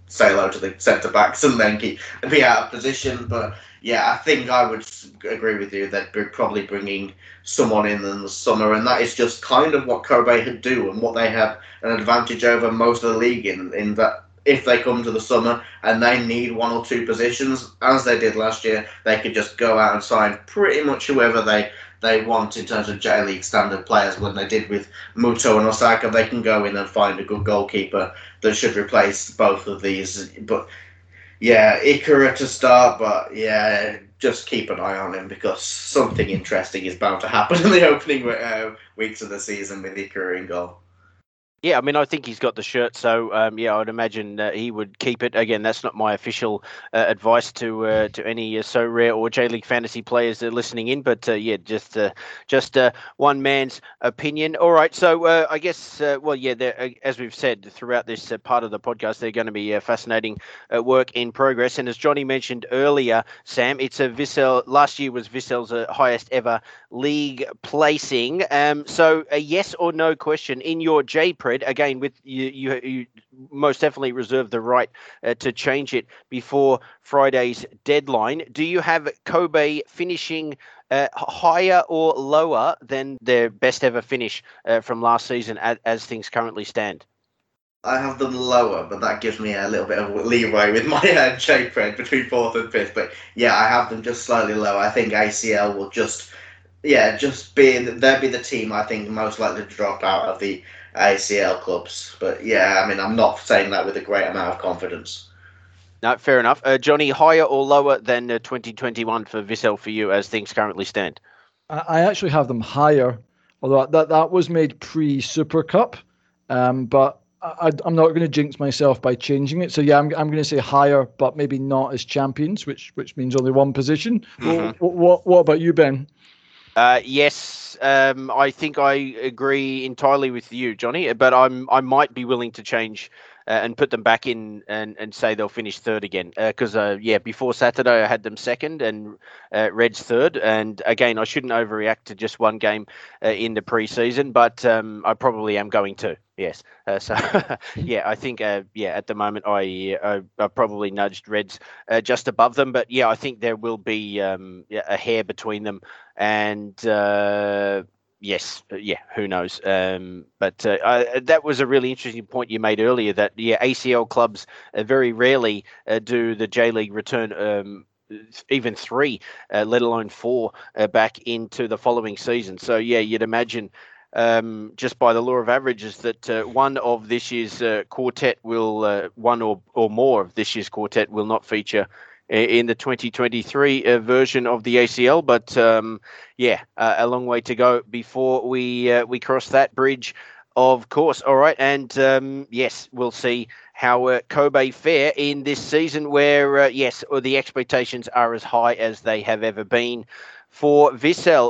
say hello to the centre backs and then be out of position. But yeah, I think I would agree with you that they're probably bringing someone in the summer, and that is just kind of what Kobe had do and what they have an advantage over most of the league in that if they come to the summer and they need one or two positions, as they did last year, they could just go out and sign pretty much whoever they want in terms of J-League standard players. When they did with Muto and Osaka, they can go in and find a good goalkeeper that should replace both of these. But yeah, Ikura to start, but yeah, just keep an eye on him because something interesting is bound to happen in the opening weeks of the season with Ikura in goal. Yeah, I mean, I think he's got the shirt, so yeah, I'd imagine he would keep it. Again, that's not my official advice to any So Rare or J League Fantasy players listening in, but yeah, just one man's opinion. All right, so I guess, well, yeah, as we've said throughout this part of the podcast, they're going to be fascinating work in progress. And as Johnny mentioned earlier, Sam, it's a Vissel. Last year was Vissel's highest ever league placing. So a yes or no question in your JPred. Again, with you most definitely reserve the right to change it before Friday's deadline. Do you have Kobe finishing higher or lower than their best ever finish from last season as things currently stand? I have them lower, but that gives me a little bit of leeway with my JPred between 4th and 5th. But yeah, I have them just slightly lower. I think ACL will just be they'll be the team I think most likely to drop out of the ACL clubs. But yeah, I mean, I'm not saying that with a great amount of confidence. No, fair enough. Johnny, higher or lower than 2021 for Vissel for you as things currently stand? I actually have them higher, although that was made pre-Super Cup, but I'm not going to jinx myself by changing it. So yeah, I'm going to say higher, but maybe not as champions, which means only one position. Mm-hmm. What about you, Ben? Yes, I think I agree entirely with you, Johnny. But I might be willing to change and put them back in and say they'll finish third again. Because yeah, before Saturday I had them second and Reds third. And again, I shouldn't overreact to just one game in the preseason, but I probably am going to. Yes. So yeah, I think yeah, at the moment I probably nudged Reds just above them, but yeah, I think there will be a hair between them, and yes, yeah, who knows? But that was a really interesting point you made earlier. That yeah, ACL clubs very rarely do the J League return. Even 3, let alone 4, back into the following season. So yeah, you'd imagine. Just by the law of averages, that one of this year's quartet will, one or more of this year's quartet will not feature in the 2023 version of the ACL. But yeah, a long way to go before we cross that bridge, of course. All right, and yes, we'll see how Kobe fare in this season, where yes, the expectations are as high as they have ever been for Vissel.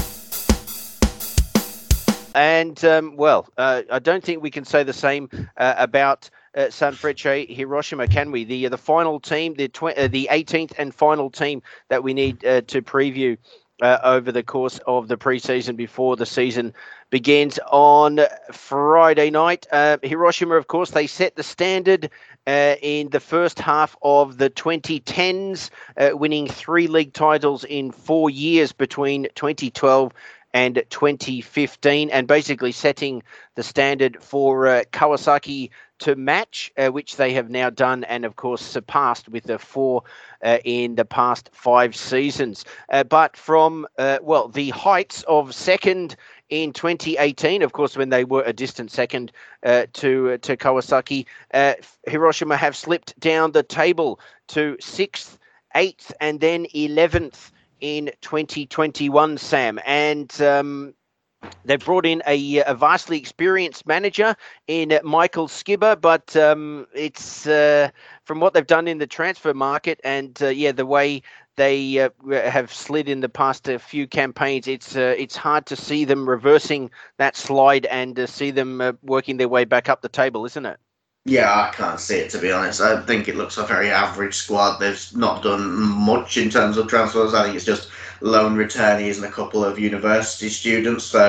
And, well, I don't think we can say the same about Sanfrecce Hiroshima, can we? The final team, the 18th and final team that we need to preview over the course of the preseason before the season begins on Friday night. Hiroshima, of course, they set the standard in the first half of the 2010s, winning 3 league titles in 4 years between 2012 and 2015, and basically setting the standard for Kawasaki to match, which they have now done and, of course, surpassed with the 4 in the past 5 seasons. But from, well, the heights of second in 2018, of course, when they were a distant second to Kawasaki, Hiroshima have slipped down the table to 6th, 8th, and then 11th in 2021, Sam. And they've brought in a vastly experienced manager in Michael Skibber, but it's from what they've done in the transfer market and yeah, the way they have slid in the past few campaigns, it's hard to see them reversing that slide and see them working their way back up the table, isn't it? Yeah, I can't see it, to be honest. I think it looks a very average squad. They've not done much in terms of transfers. I think it's just loan returnees and a couple of university students. So,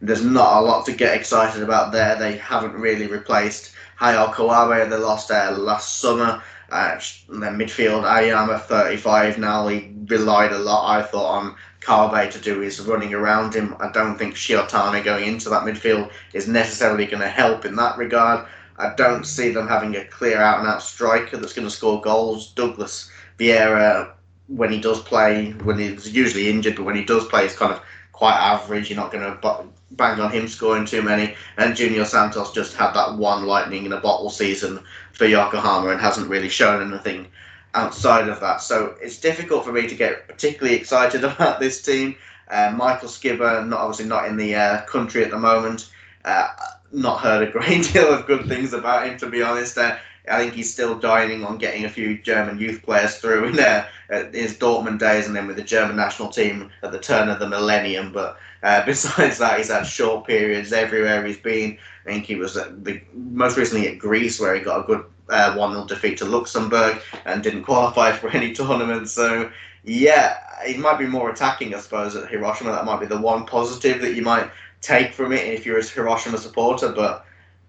There's not a lot to get excited about there. They haven't really replaced Hayao Kawabe. They lost last summer. Their midfield, Ayama, 35 now. He relied a lot, I thought, on Kawabe to do his running around him. I don't think Shiotane going into that midfield is necessarily going to help in that regard. I don't see them having a clear out-and-out striker that's going to score goals. Douglas Vieira, when he does play, when he's usually injured, but when he does play, he's kind of quite average. You're not going to bang on him scoring too many. And Junior Santos just had that one lightning in a bottle season for Yokohama and hasn't really shown anything outside of that. So it's difficult for me to get particularly excited about this team. Michael Skibber, obviously not in the country at the moment. Not heard a great deal of good things about him, to be honest. I think he's still dining on getting a few German youth players through in his Dortmund days and then with the German national team at the turn of the millennium. But besides that, he's had short periods everywhere he's been. I think he was most recently at Greece, where he got a good 1-0 defeat to Luxembourg and didn't qualify for any tournaments. So, yeah, he might be more attacking, I suppose, at Hiroshima. That might be the one positive that you might take from it if you're a Hiroshima supporter. But,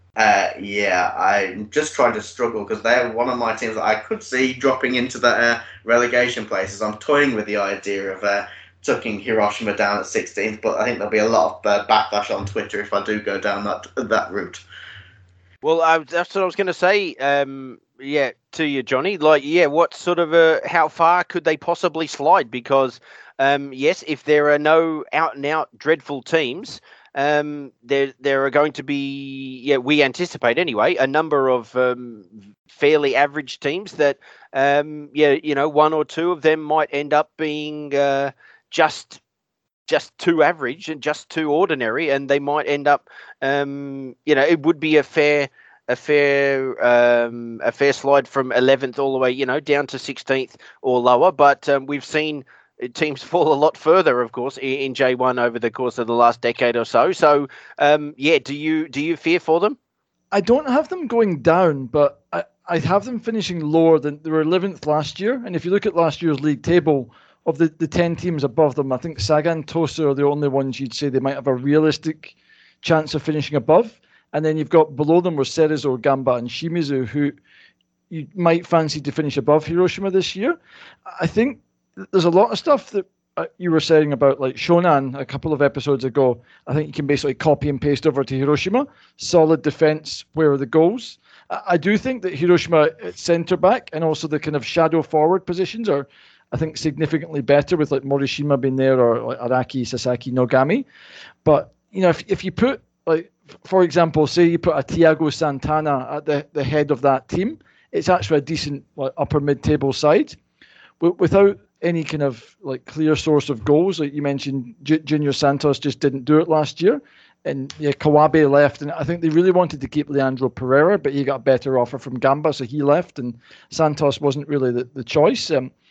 I'm just trying to struggle because they're one of my teams that I could see dropping into the relegation places. I'm toying with the idea of tucking Hiroshima down at 16th, but I think there'll be a lot of backlash on Twitter if I do go down that route. Well, that's what I was going to say. To you, Johnny. What sort of how far could they possibly slide? Because yes, if there are no out-and-out dreadful teams, there are going to be, we anticipate anyway, a number of fairly average teams that, one or two of them might end up being just too average and just too ordinary, and they might end up, it would be a fair slide from 11th all the way, down to 16th or lower. But we've seen teams fall a lot further, of course, in J1 over the course of the last decade or so. So, do you fear for them? I don't have them going down, but I have them finishing lower than they were 11th last year. And if you look at last year's league table, of the 10 teams above them, I think Sagan Tosa are the only ones you'd say they might have a realistic chance of finishing above. And then you've got below them were Cerezo, Gamba and Shimizu, who you might fancy to finish above Hiroshima this year. I think there's a lot of stuff that you were saying about like Shonan a couple of episodes ago. I think you can basically copy and paste over to Hiroshima. Solid defence, where are the goals? I do think that Hiroshima at centre-back and also the kind of shadow forward positions are, I think, significantly better with like Morishima being there or like Araki, Sasaki, Nogami. But, if you put, like, for example, say you put a Thiago Santana at the head of that team, it's actually a decent upper mid-table side. Without any kind of like clear source of goals, like you mentioned, Junior Santos just didn't do it last year. And Kawabe left, and I think they really wanted to keep Leandro Pereira, but he got a better offer from Gamba, so he left, and Santos wasn't really the choice.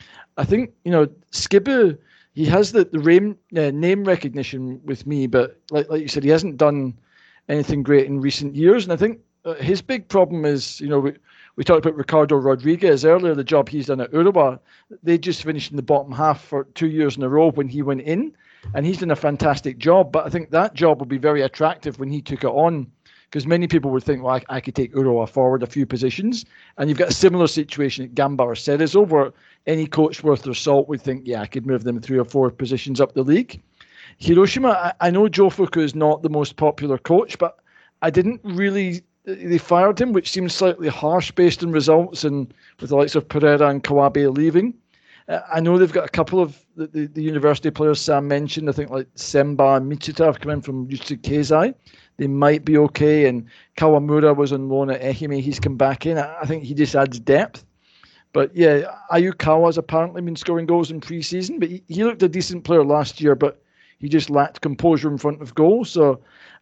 I think, Skibbe, he has the name recognition with me, but like you said, he hasn't done anything great in recent years. And I think his big problem is, we talked about Ricardo Rodriguez earlier, the job he's done at Urawa. They just finished in the bottom half for 2 years in a row when he went in, and he's done a fantastic job. But I think that job would be very attractive when he took it on, because many people would think, well, I could take Urawa forward a few positions. And you've got a similar situation at Gamba or Cerezo, where any coach worth their salt would think, I could move them 3 or 4 positions up the league. Hiroshima, I know Joe Fuku is not the most popular coach, but I didn't really... They fired him, which seems slightly harsh based on results and with the likes of Pereira and Kawabe leaving. I know they've got a couple of the university players Sam mentioned. I think like Semba and Michita have come in from Jutsu Keizai. They might be okay. And Kawamura was on loan at Ehime. He's come back in. I think he just adds depth. But Ayukawa's apparently been scoring goals in pre-season, but he looked a decent player last year, but he just lacked composure in front of goal. So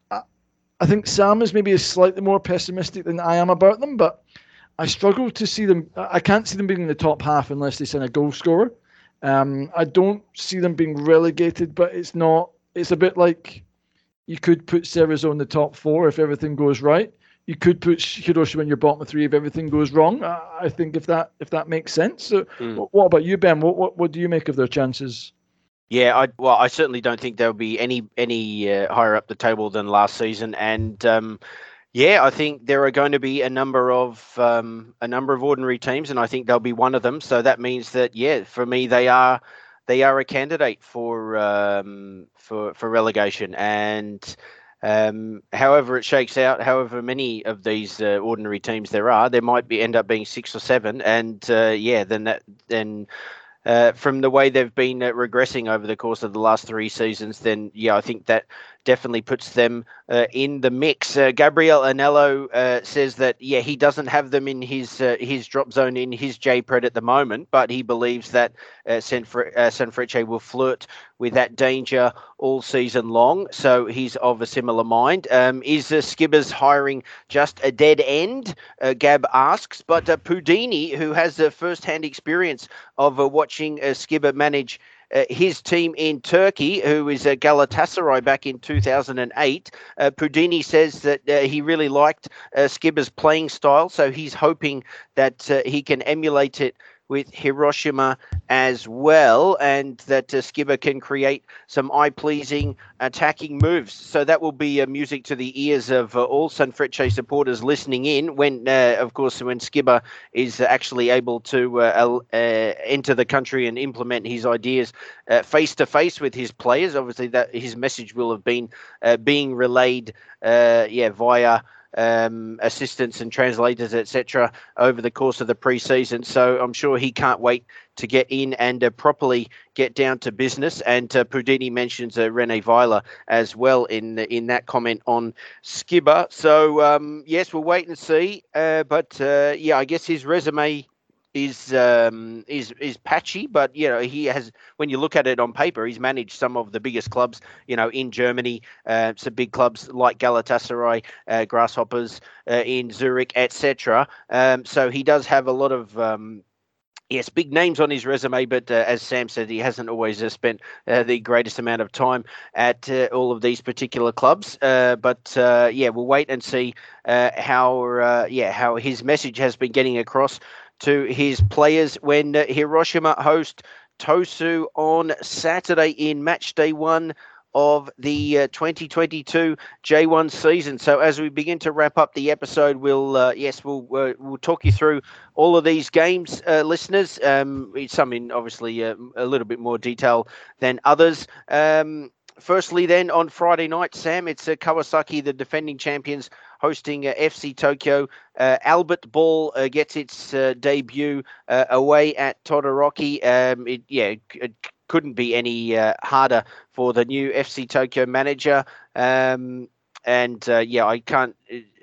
I think Sam is maybe slightly more pessimistic than I am about them, but I struggle to see them. I can't see them being in the top half unless they send a goal scorer. I don't see them being relegated, but it's not. It's a bit like you could put Cerezo in the top 4 if everything goes right. You could put Hiroshima in your bottom 3 if everything goes wrong. I think if that makes sense. So, What about you, Ben? What do you make of their chances? Yeah, I certainly don't think there'll be any higher up the table than last season, and yeah, I think there are going to be a number of ordinary teams, and I think they'll be one of them. So that means that, yeah, for me, they are a candidate for relegation. And however it shakes out, however many of these ordinary teams there might end up being 6 or 7, and yeah, then. From the way they've been regressing over the course of the last 3 seasons, then yeah, I think that definitely puts them in the mix. Gabriel Anello says that yeah, he doesn't have them in his drop zone in his JPred at the moment, but he believes that Sanfrecce will flirt with that danger all season long. So he's of a similar mind. Is Skibber's hiring just a dead end? Gab asks, but Pudini, who has a first-hand experience of watching Skibber manage his team in Turkey, who is Galatasaray back in 2008. Pudini says that he really liked Skibber's playing style, so he's hoping that he can emulate it with Hiroshima as well, and that Skibber can create some eye-pleasing attacking moves. So that will be music to the ears of all Sanfrecce supporters listening in when, of course, when Skibber is actually able to enter the country and implement his ideas face-to-face with his players. Obviously, that his message will have been being relayed via assistants and translators, etc., over the course of the pre-season. So I'm sure he can't wait to get in and properly get down to business. And Pudini mentions Rene Weiler as well in that comment on Skibber. So yes, we'll wait and see. But yeah, I guess his resume is patchy, but you know, he has, when you look at it on paper, he's managed some of the biggest clubs, you know, in Germany, some big clubs like Galatasaray, Grasshoppers in Zurich, etc. So he does have a lot of yes, big names on his resume, but as Sam said, he hasn't always spent the greatest amount of time at all of these particular clubs. But yeah, we'll wait and see how his message has been getting across to his players when Hiroshima host Tosu on Saturday in match day 1 of the 2022 J1 season. So as we begin to wrap up the episode, we'll talk you through all of these games, listeners. Some in obviously a little bit more detail than others. Firstly, then on Friday night, Sam, it's Kawasaki, the defending champions, hosting FC Tokyo. Albert Ball gets its debut away at Todoroki. It couldn't be any harder for the new FC Tokyo manager. I can't,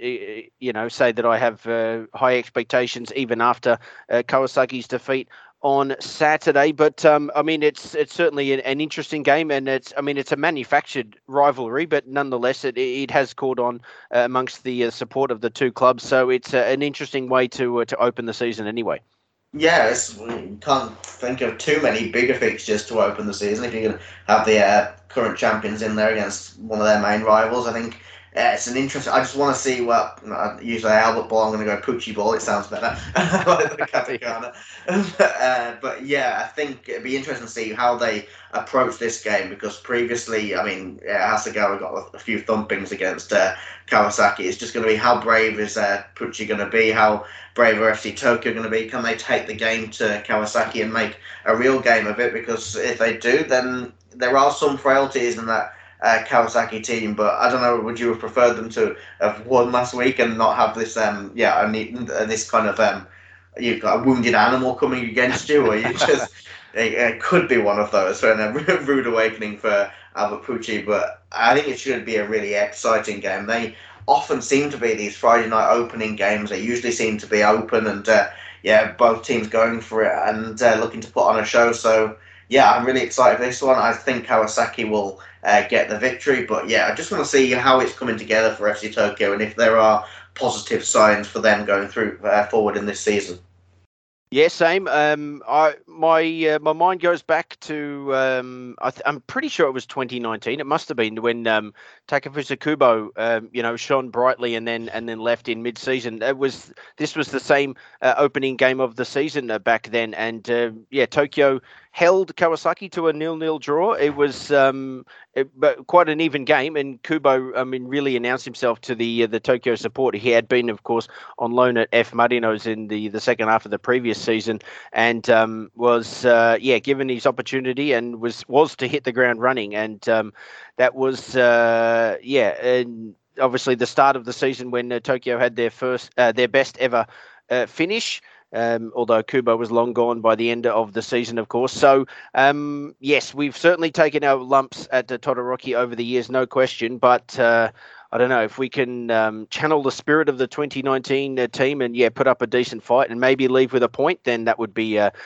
say that I have high expectations even after Kawasaki's defeat on Saturday. But it's certainly an interesting game, and it's a manufactured rivalry, but nonetheless, it has caught on amongst the support of the two clubs. So it's an interesting way to open the season anyway. Yeah, you can't think of too many bigger fixtures to open the season if you're going to have the current champions in there against one of their main rivals. I think it's an interesting. I just want to see usually Albert Ball. I'm going to go Pucci Ball. It sounds better. Like the katakana. But yeah, I think it'd be interesting to see how they approach this game, because previously, Hasegawa got a few thumpings against Kawasaki. It's just going to be how brave is Pucci going to be, how brave are FC Tokyo going to be. Can they take the game to Kawasaki and make a real game of it? Because if they do, then there are some frailties in that Kawasaki team, but I don't know, would you have preferred them to have won last week and not have this this kind of you've got a wounded animal coming against you, or you just it could be one of those for a rude awakening for Albert Pucci. But I think it should be a really exciting game. They often seem to be these Friday night opening games. They usually seem to be open, and both teams going for it and looking to put on a show. So yeah, I'm really excited for this one. I think Kawasaki will get the victory, but yeah, I just want to see how it's coming together for FC Tokyo and if there are positive signs for them going through forward in this season. Yeah, same. My mind goes back to I'm pretty sure it was 2019. It must have been when Takefusa Kubo, shone brightly and then left in mid-season. This was the same opening game of the season back then, and Tokyo held Kawasaki to a 0-0 draw. It was but quite an even game, and Kubo, really announced himself to the Tokyo support. He had been, of course, on loan at F. Marinos in the second half of the previous season, and was given his opportunity and was to hit the ground running, and that was and obviously the start of the season when Tokyo had their best ever finish. Although Kubo was long gone by the end of the season, of course. So, yes, we've certainly taken our lumps at Todoroki over the years, no question. But I don't know if we can channel the spirit of the 2019 team and, put up a decent fight and maybe leave with a point, then that would be a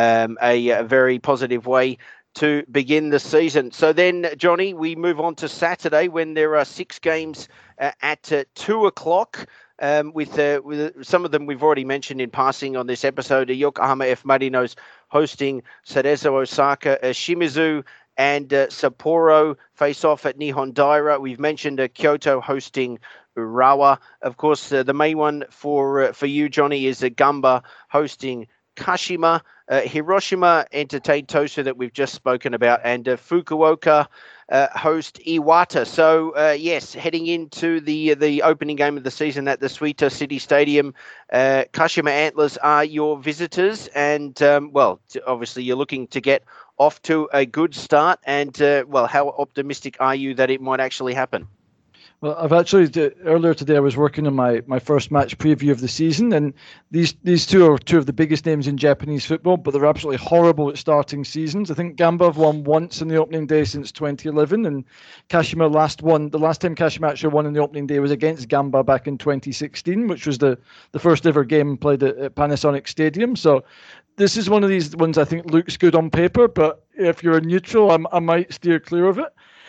very positive way to begin the season. So then, Johnny, we move on to Saturday when there are 6 games at 2 o'clock. With some of them we've already mentioned in passing on this episode. Yokohama F. Marinos hosting Cerezo Osaka, Shimizu and Sapporo face off at Nihon Daira. We've mentioned Kyoto hosting Urawa. Of course, the main one for you, Johnny, is Gamba hosting Kashima. Hiroshima entertained Tosa that we've just spoken about, and Fukuoka host Iwata. So, yes, heading into the opening game of the season at the Suita City Stadium, Kashima Antlers are your visitors, and, obviously you're looking to get off to a good start, and, how optimistic are you that it might actually happen? Well, I've actually, earlier today, I was working on my first match preview of the season, and these two are two of the biggest names in Japanese football, but they're absolutely horrible at starting seasons. I think Gamba have won once in the opening day since 2011, and Kashima the last time Kashima actually won in the opening day was against Gamba back in 2016, which was the first ever game played at Panasonic Stadium. So this is one of these ones I think looks good on paper, but if you're a neutral, I might steer clear of it.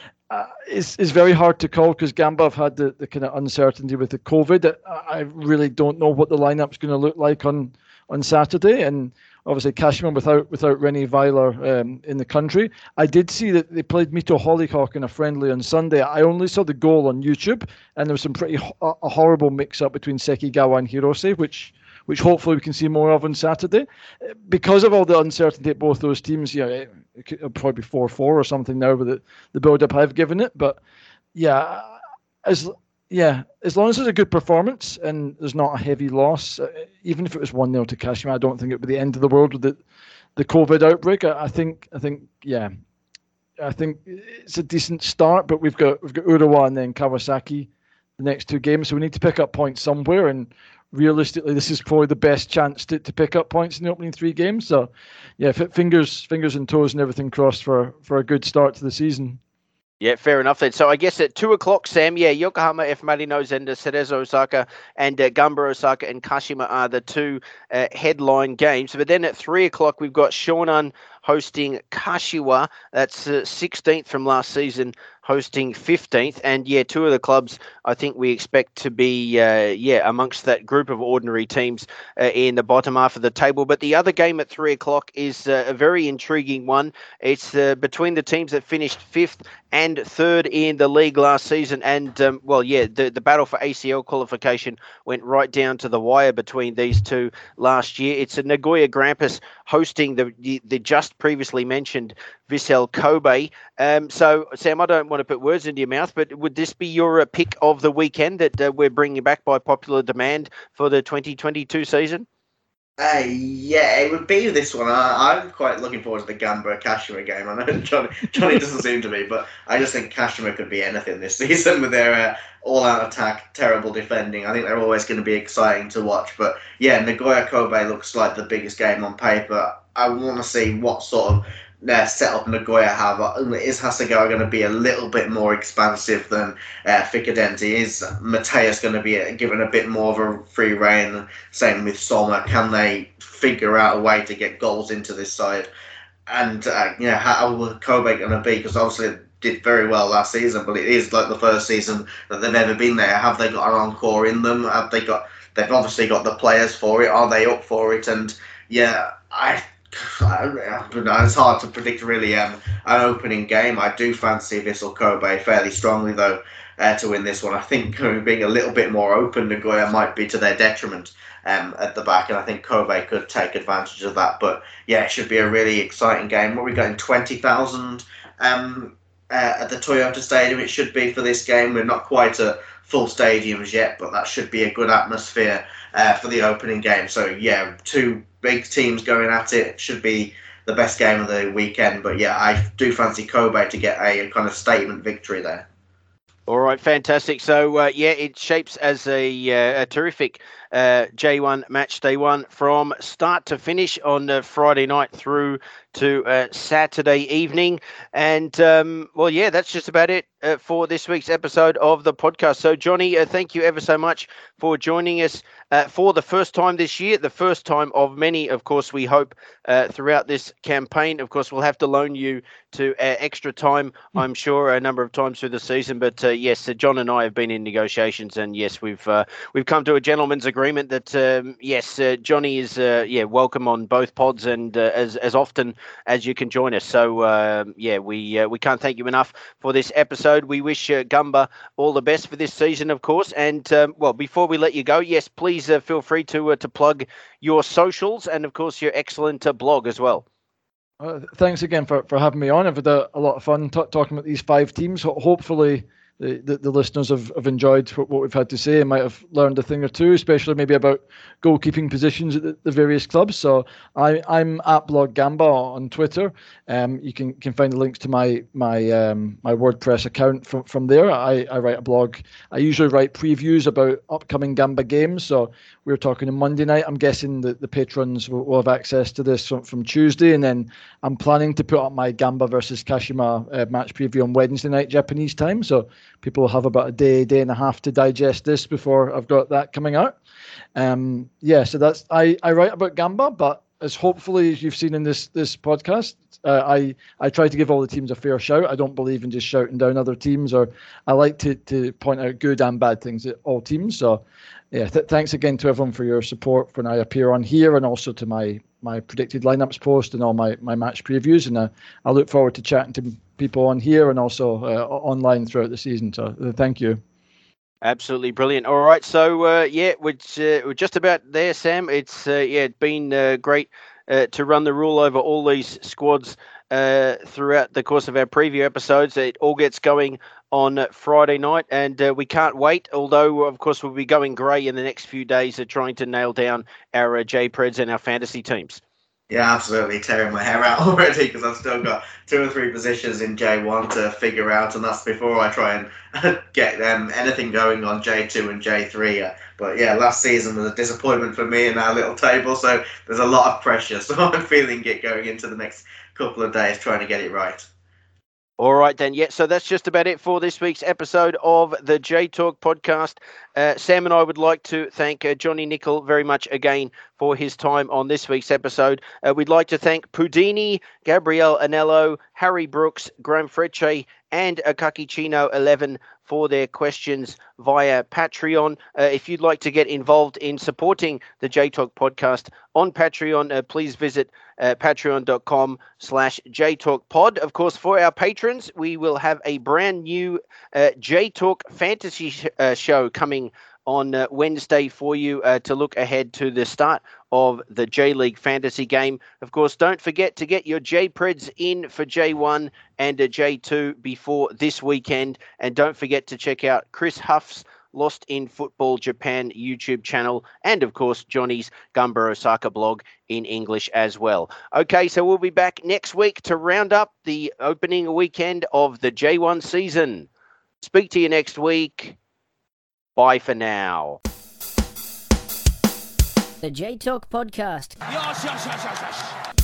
It's very hard to call because Gamba have had the kind of uncertainty with the COVID. I really don't know what the lineup's going to look like on Saturday, and obviously Kashima without Rennie Weiler in the country. I did see that they played Mito Hollyhock in a friendly on Sunday. I only saw the goal on YouTube, and there was some pretty a horrible mix-up between Sekigawa and Hirose, which hopefully we can see more of on Saturday. Because of all the uncertainty at both those teams, it could probably be 4-4 or something now with the build-up I've given it. But as long as there's a good performance and there's not a heavy loss, even if it was 1-0 to Kashima, I don't think it would be the end of the world with the COVID outbreak. I think it's a decent start, but we've got Urawa and then Kawasaki the next 2 games, so we need to pick up points somewhere, and realistically, this is probably the best chance to pick up points in the opening 3 games. So, fingers and toes and everything crossed for a good start to the season. Yeah, fair enough then. So I guess at 2 o'clock, Sam, Yokohama F. Marinos and Cerezo Osaka and Gamba Osaka and Kashima are the 2 headline games. But then at 3 o'clock, we've got Shonan hosting Kashiwa. That's 16th from last season, hosting 15th. And 2 of the clubs I think we expect to be amongst that group of ordinary teams in the bottom half of the table. But the other game at 3 o'clock is a very intriguing one. It's between the teams that finished 5th and 3rd in the league last season. And the battle for ACL qualification went right down to the wire between these two last year. It's a Nagoya Grampus hosting the just previously mentioned Vissel Kobe. So, Sam, I don't want to put words into your mouth, but would this be your pick of the weekend that we're bringing back by popular demand for the 2022 season? It would be this one. I'm quite looking forward to the Gamba Kashima game. I know Johnny doesn't seem to be, but I just think Kashima could be anything this season with their all-out attack, terrible defending. I think they're always going to be exciting to watch. But Nagoya Kobe looks like the biggest game on paper. I want to see what sort of setup Nagoya have. Is Hasegawa going to be a little bit more expansive than Ficadenti? Is Mateus going to be given a bit more of a free rein? Same with Soma. Can they figure out a way to get goals into this side? And how will Kobe going to be? Because obviously it did very well last season, but it is like the first season that they've ever been there. Have they got an encore in them? They've obviously got the players for it. Are they up for it? And it's hard to predict really an opening game. I do fancy Vissel Kobe fairly strongly though. to win this one. I think being a little bit more open, Nagoya might be to their detriment at the back, and I think Kobe could take advantage of that. But yeah, it should be a really exciting game. What are we getting, 20,000 at the Toyota Stadium? It should be for this game. We're not quite at full stadiums yet, but that should be a good atmosphere for the opening game. So yeah, two big teams going at it. Should be the best game of the weekend. But yeah, I do fancy Kobe to get a kind of statement victory there. All right, fantastic. So, it shapes as a terrific J1 match day one from start to finish on Friday night through to Saturday evening. And, that's just about it for this week's episode of the podcast. So, Johnny, thank you ever so much for joining us for the first time this year, the first time of many, of course, we hope, throughout this campaign. Of course, we'll have to loan you to extra time, I'm sure, a number of times through the season. But yes, John and I have been in negotiations, and yes, we've come to a gentleman's agreement that Johnny is welcome on both pods and as often as you can join us. So we can't thank you enough for this episode. We wish Gumba all the best for this season, of course. And before we let you go, yes, please feel free to plug your socials and, of course, your excellent blog as well. Thanks again for having me on. I've had a lot of fun talking about these 5 teams. Hopefully the listeners have enjoyed what we've had to say and might have learned a thing or two, especially maybe about goalkeeping positions at the various clubs. So I'm at Blog Gamba on Twitter. You can find the links to my WordPress account from there. I write a blog. I usually write previews about upcoming Gamba games. So we're talking on Monday night. I'm guessing that the patrons will have access to this from Tuesday, and then I'm planning to put up my Gamba versus Kashima match preview on Wednesday night Japanese time. So people will have about a day and a half to digest this before I've got that coming out. So that's I write about Gamba, but as hopefully as you've seen in this podcast, I try to give all the teams a fair shout. I don't believe in just shouting down other teams, or I like to point out good and bad things at all teams. So yeah, thanks again to everyone for your support when I appear on here, and also to my predicted lineups post and all my match previews. And I look forward to chatting to people on here and also online throughout the season. So thank you. Absolutely brilliant. All right, so we're just about there, Sam. It's been great to run the rule over all these squads throughout the course of our preview episodes. It all gets going on Friday night, and we can't wait, although, of course, we'll be going grey in the next few days trying to nail down our J-Preds and our fantasy teams. Yeah, absolutely. Tearing my hair out already because I've still got 2 or 3 positions in J1 to figure out, and that's before I try and get anything going on J2 and J3. But yeah, last season was a disappointment for me in our little table, so there's a lot of pressure. So I'm feeling it going into the next couple of days trying to get it right. All right, then. Yeah, so that's just about it for this week's episode of the J Talk podcast. Sam and I would like to thank Johnny Nicol very much again for his time on this week's episode. We'd like to thank Pudini, Gabriel Anello, Harry Brooks, Graham Frecce, and Akakicino11 for their questions via Patreon. If you'd like to get involved in supporting the J Talk podcast on Patreon, please visit patreon.com/JTalkPod. Of course, for our patrons, we will have a brand new J Talk fantasy show coming on Wednesday for you to look ahead to the start of the J-League fantasy game. Of course, don't forget to get your J-Preds in for J1 and J2 before this weekend. And don't forget to check out Chris Huff's Lost in Football Japan YouTube channel, and of course Johnny's Gumba Osaka blog in English as well. Okay, so we'll be back next week to round up the opening weekend of the J1 season. Speak to you next week. Bye for now. The J Talk Podcast. Yes.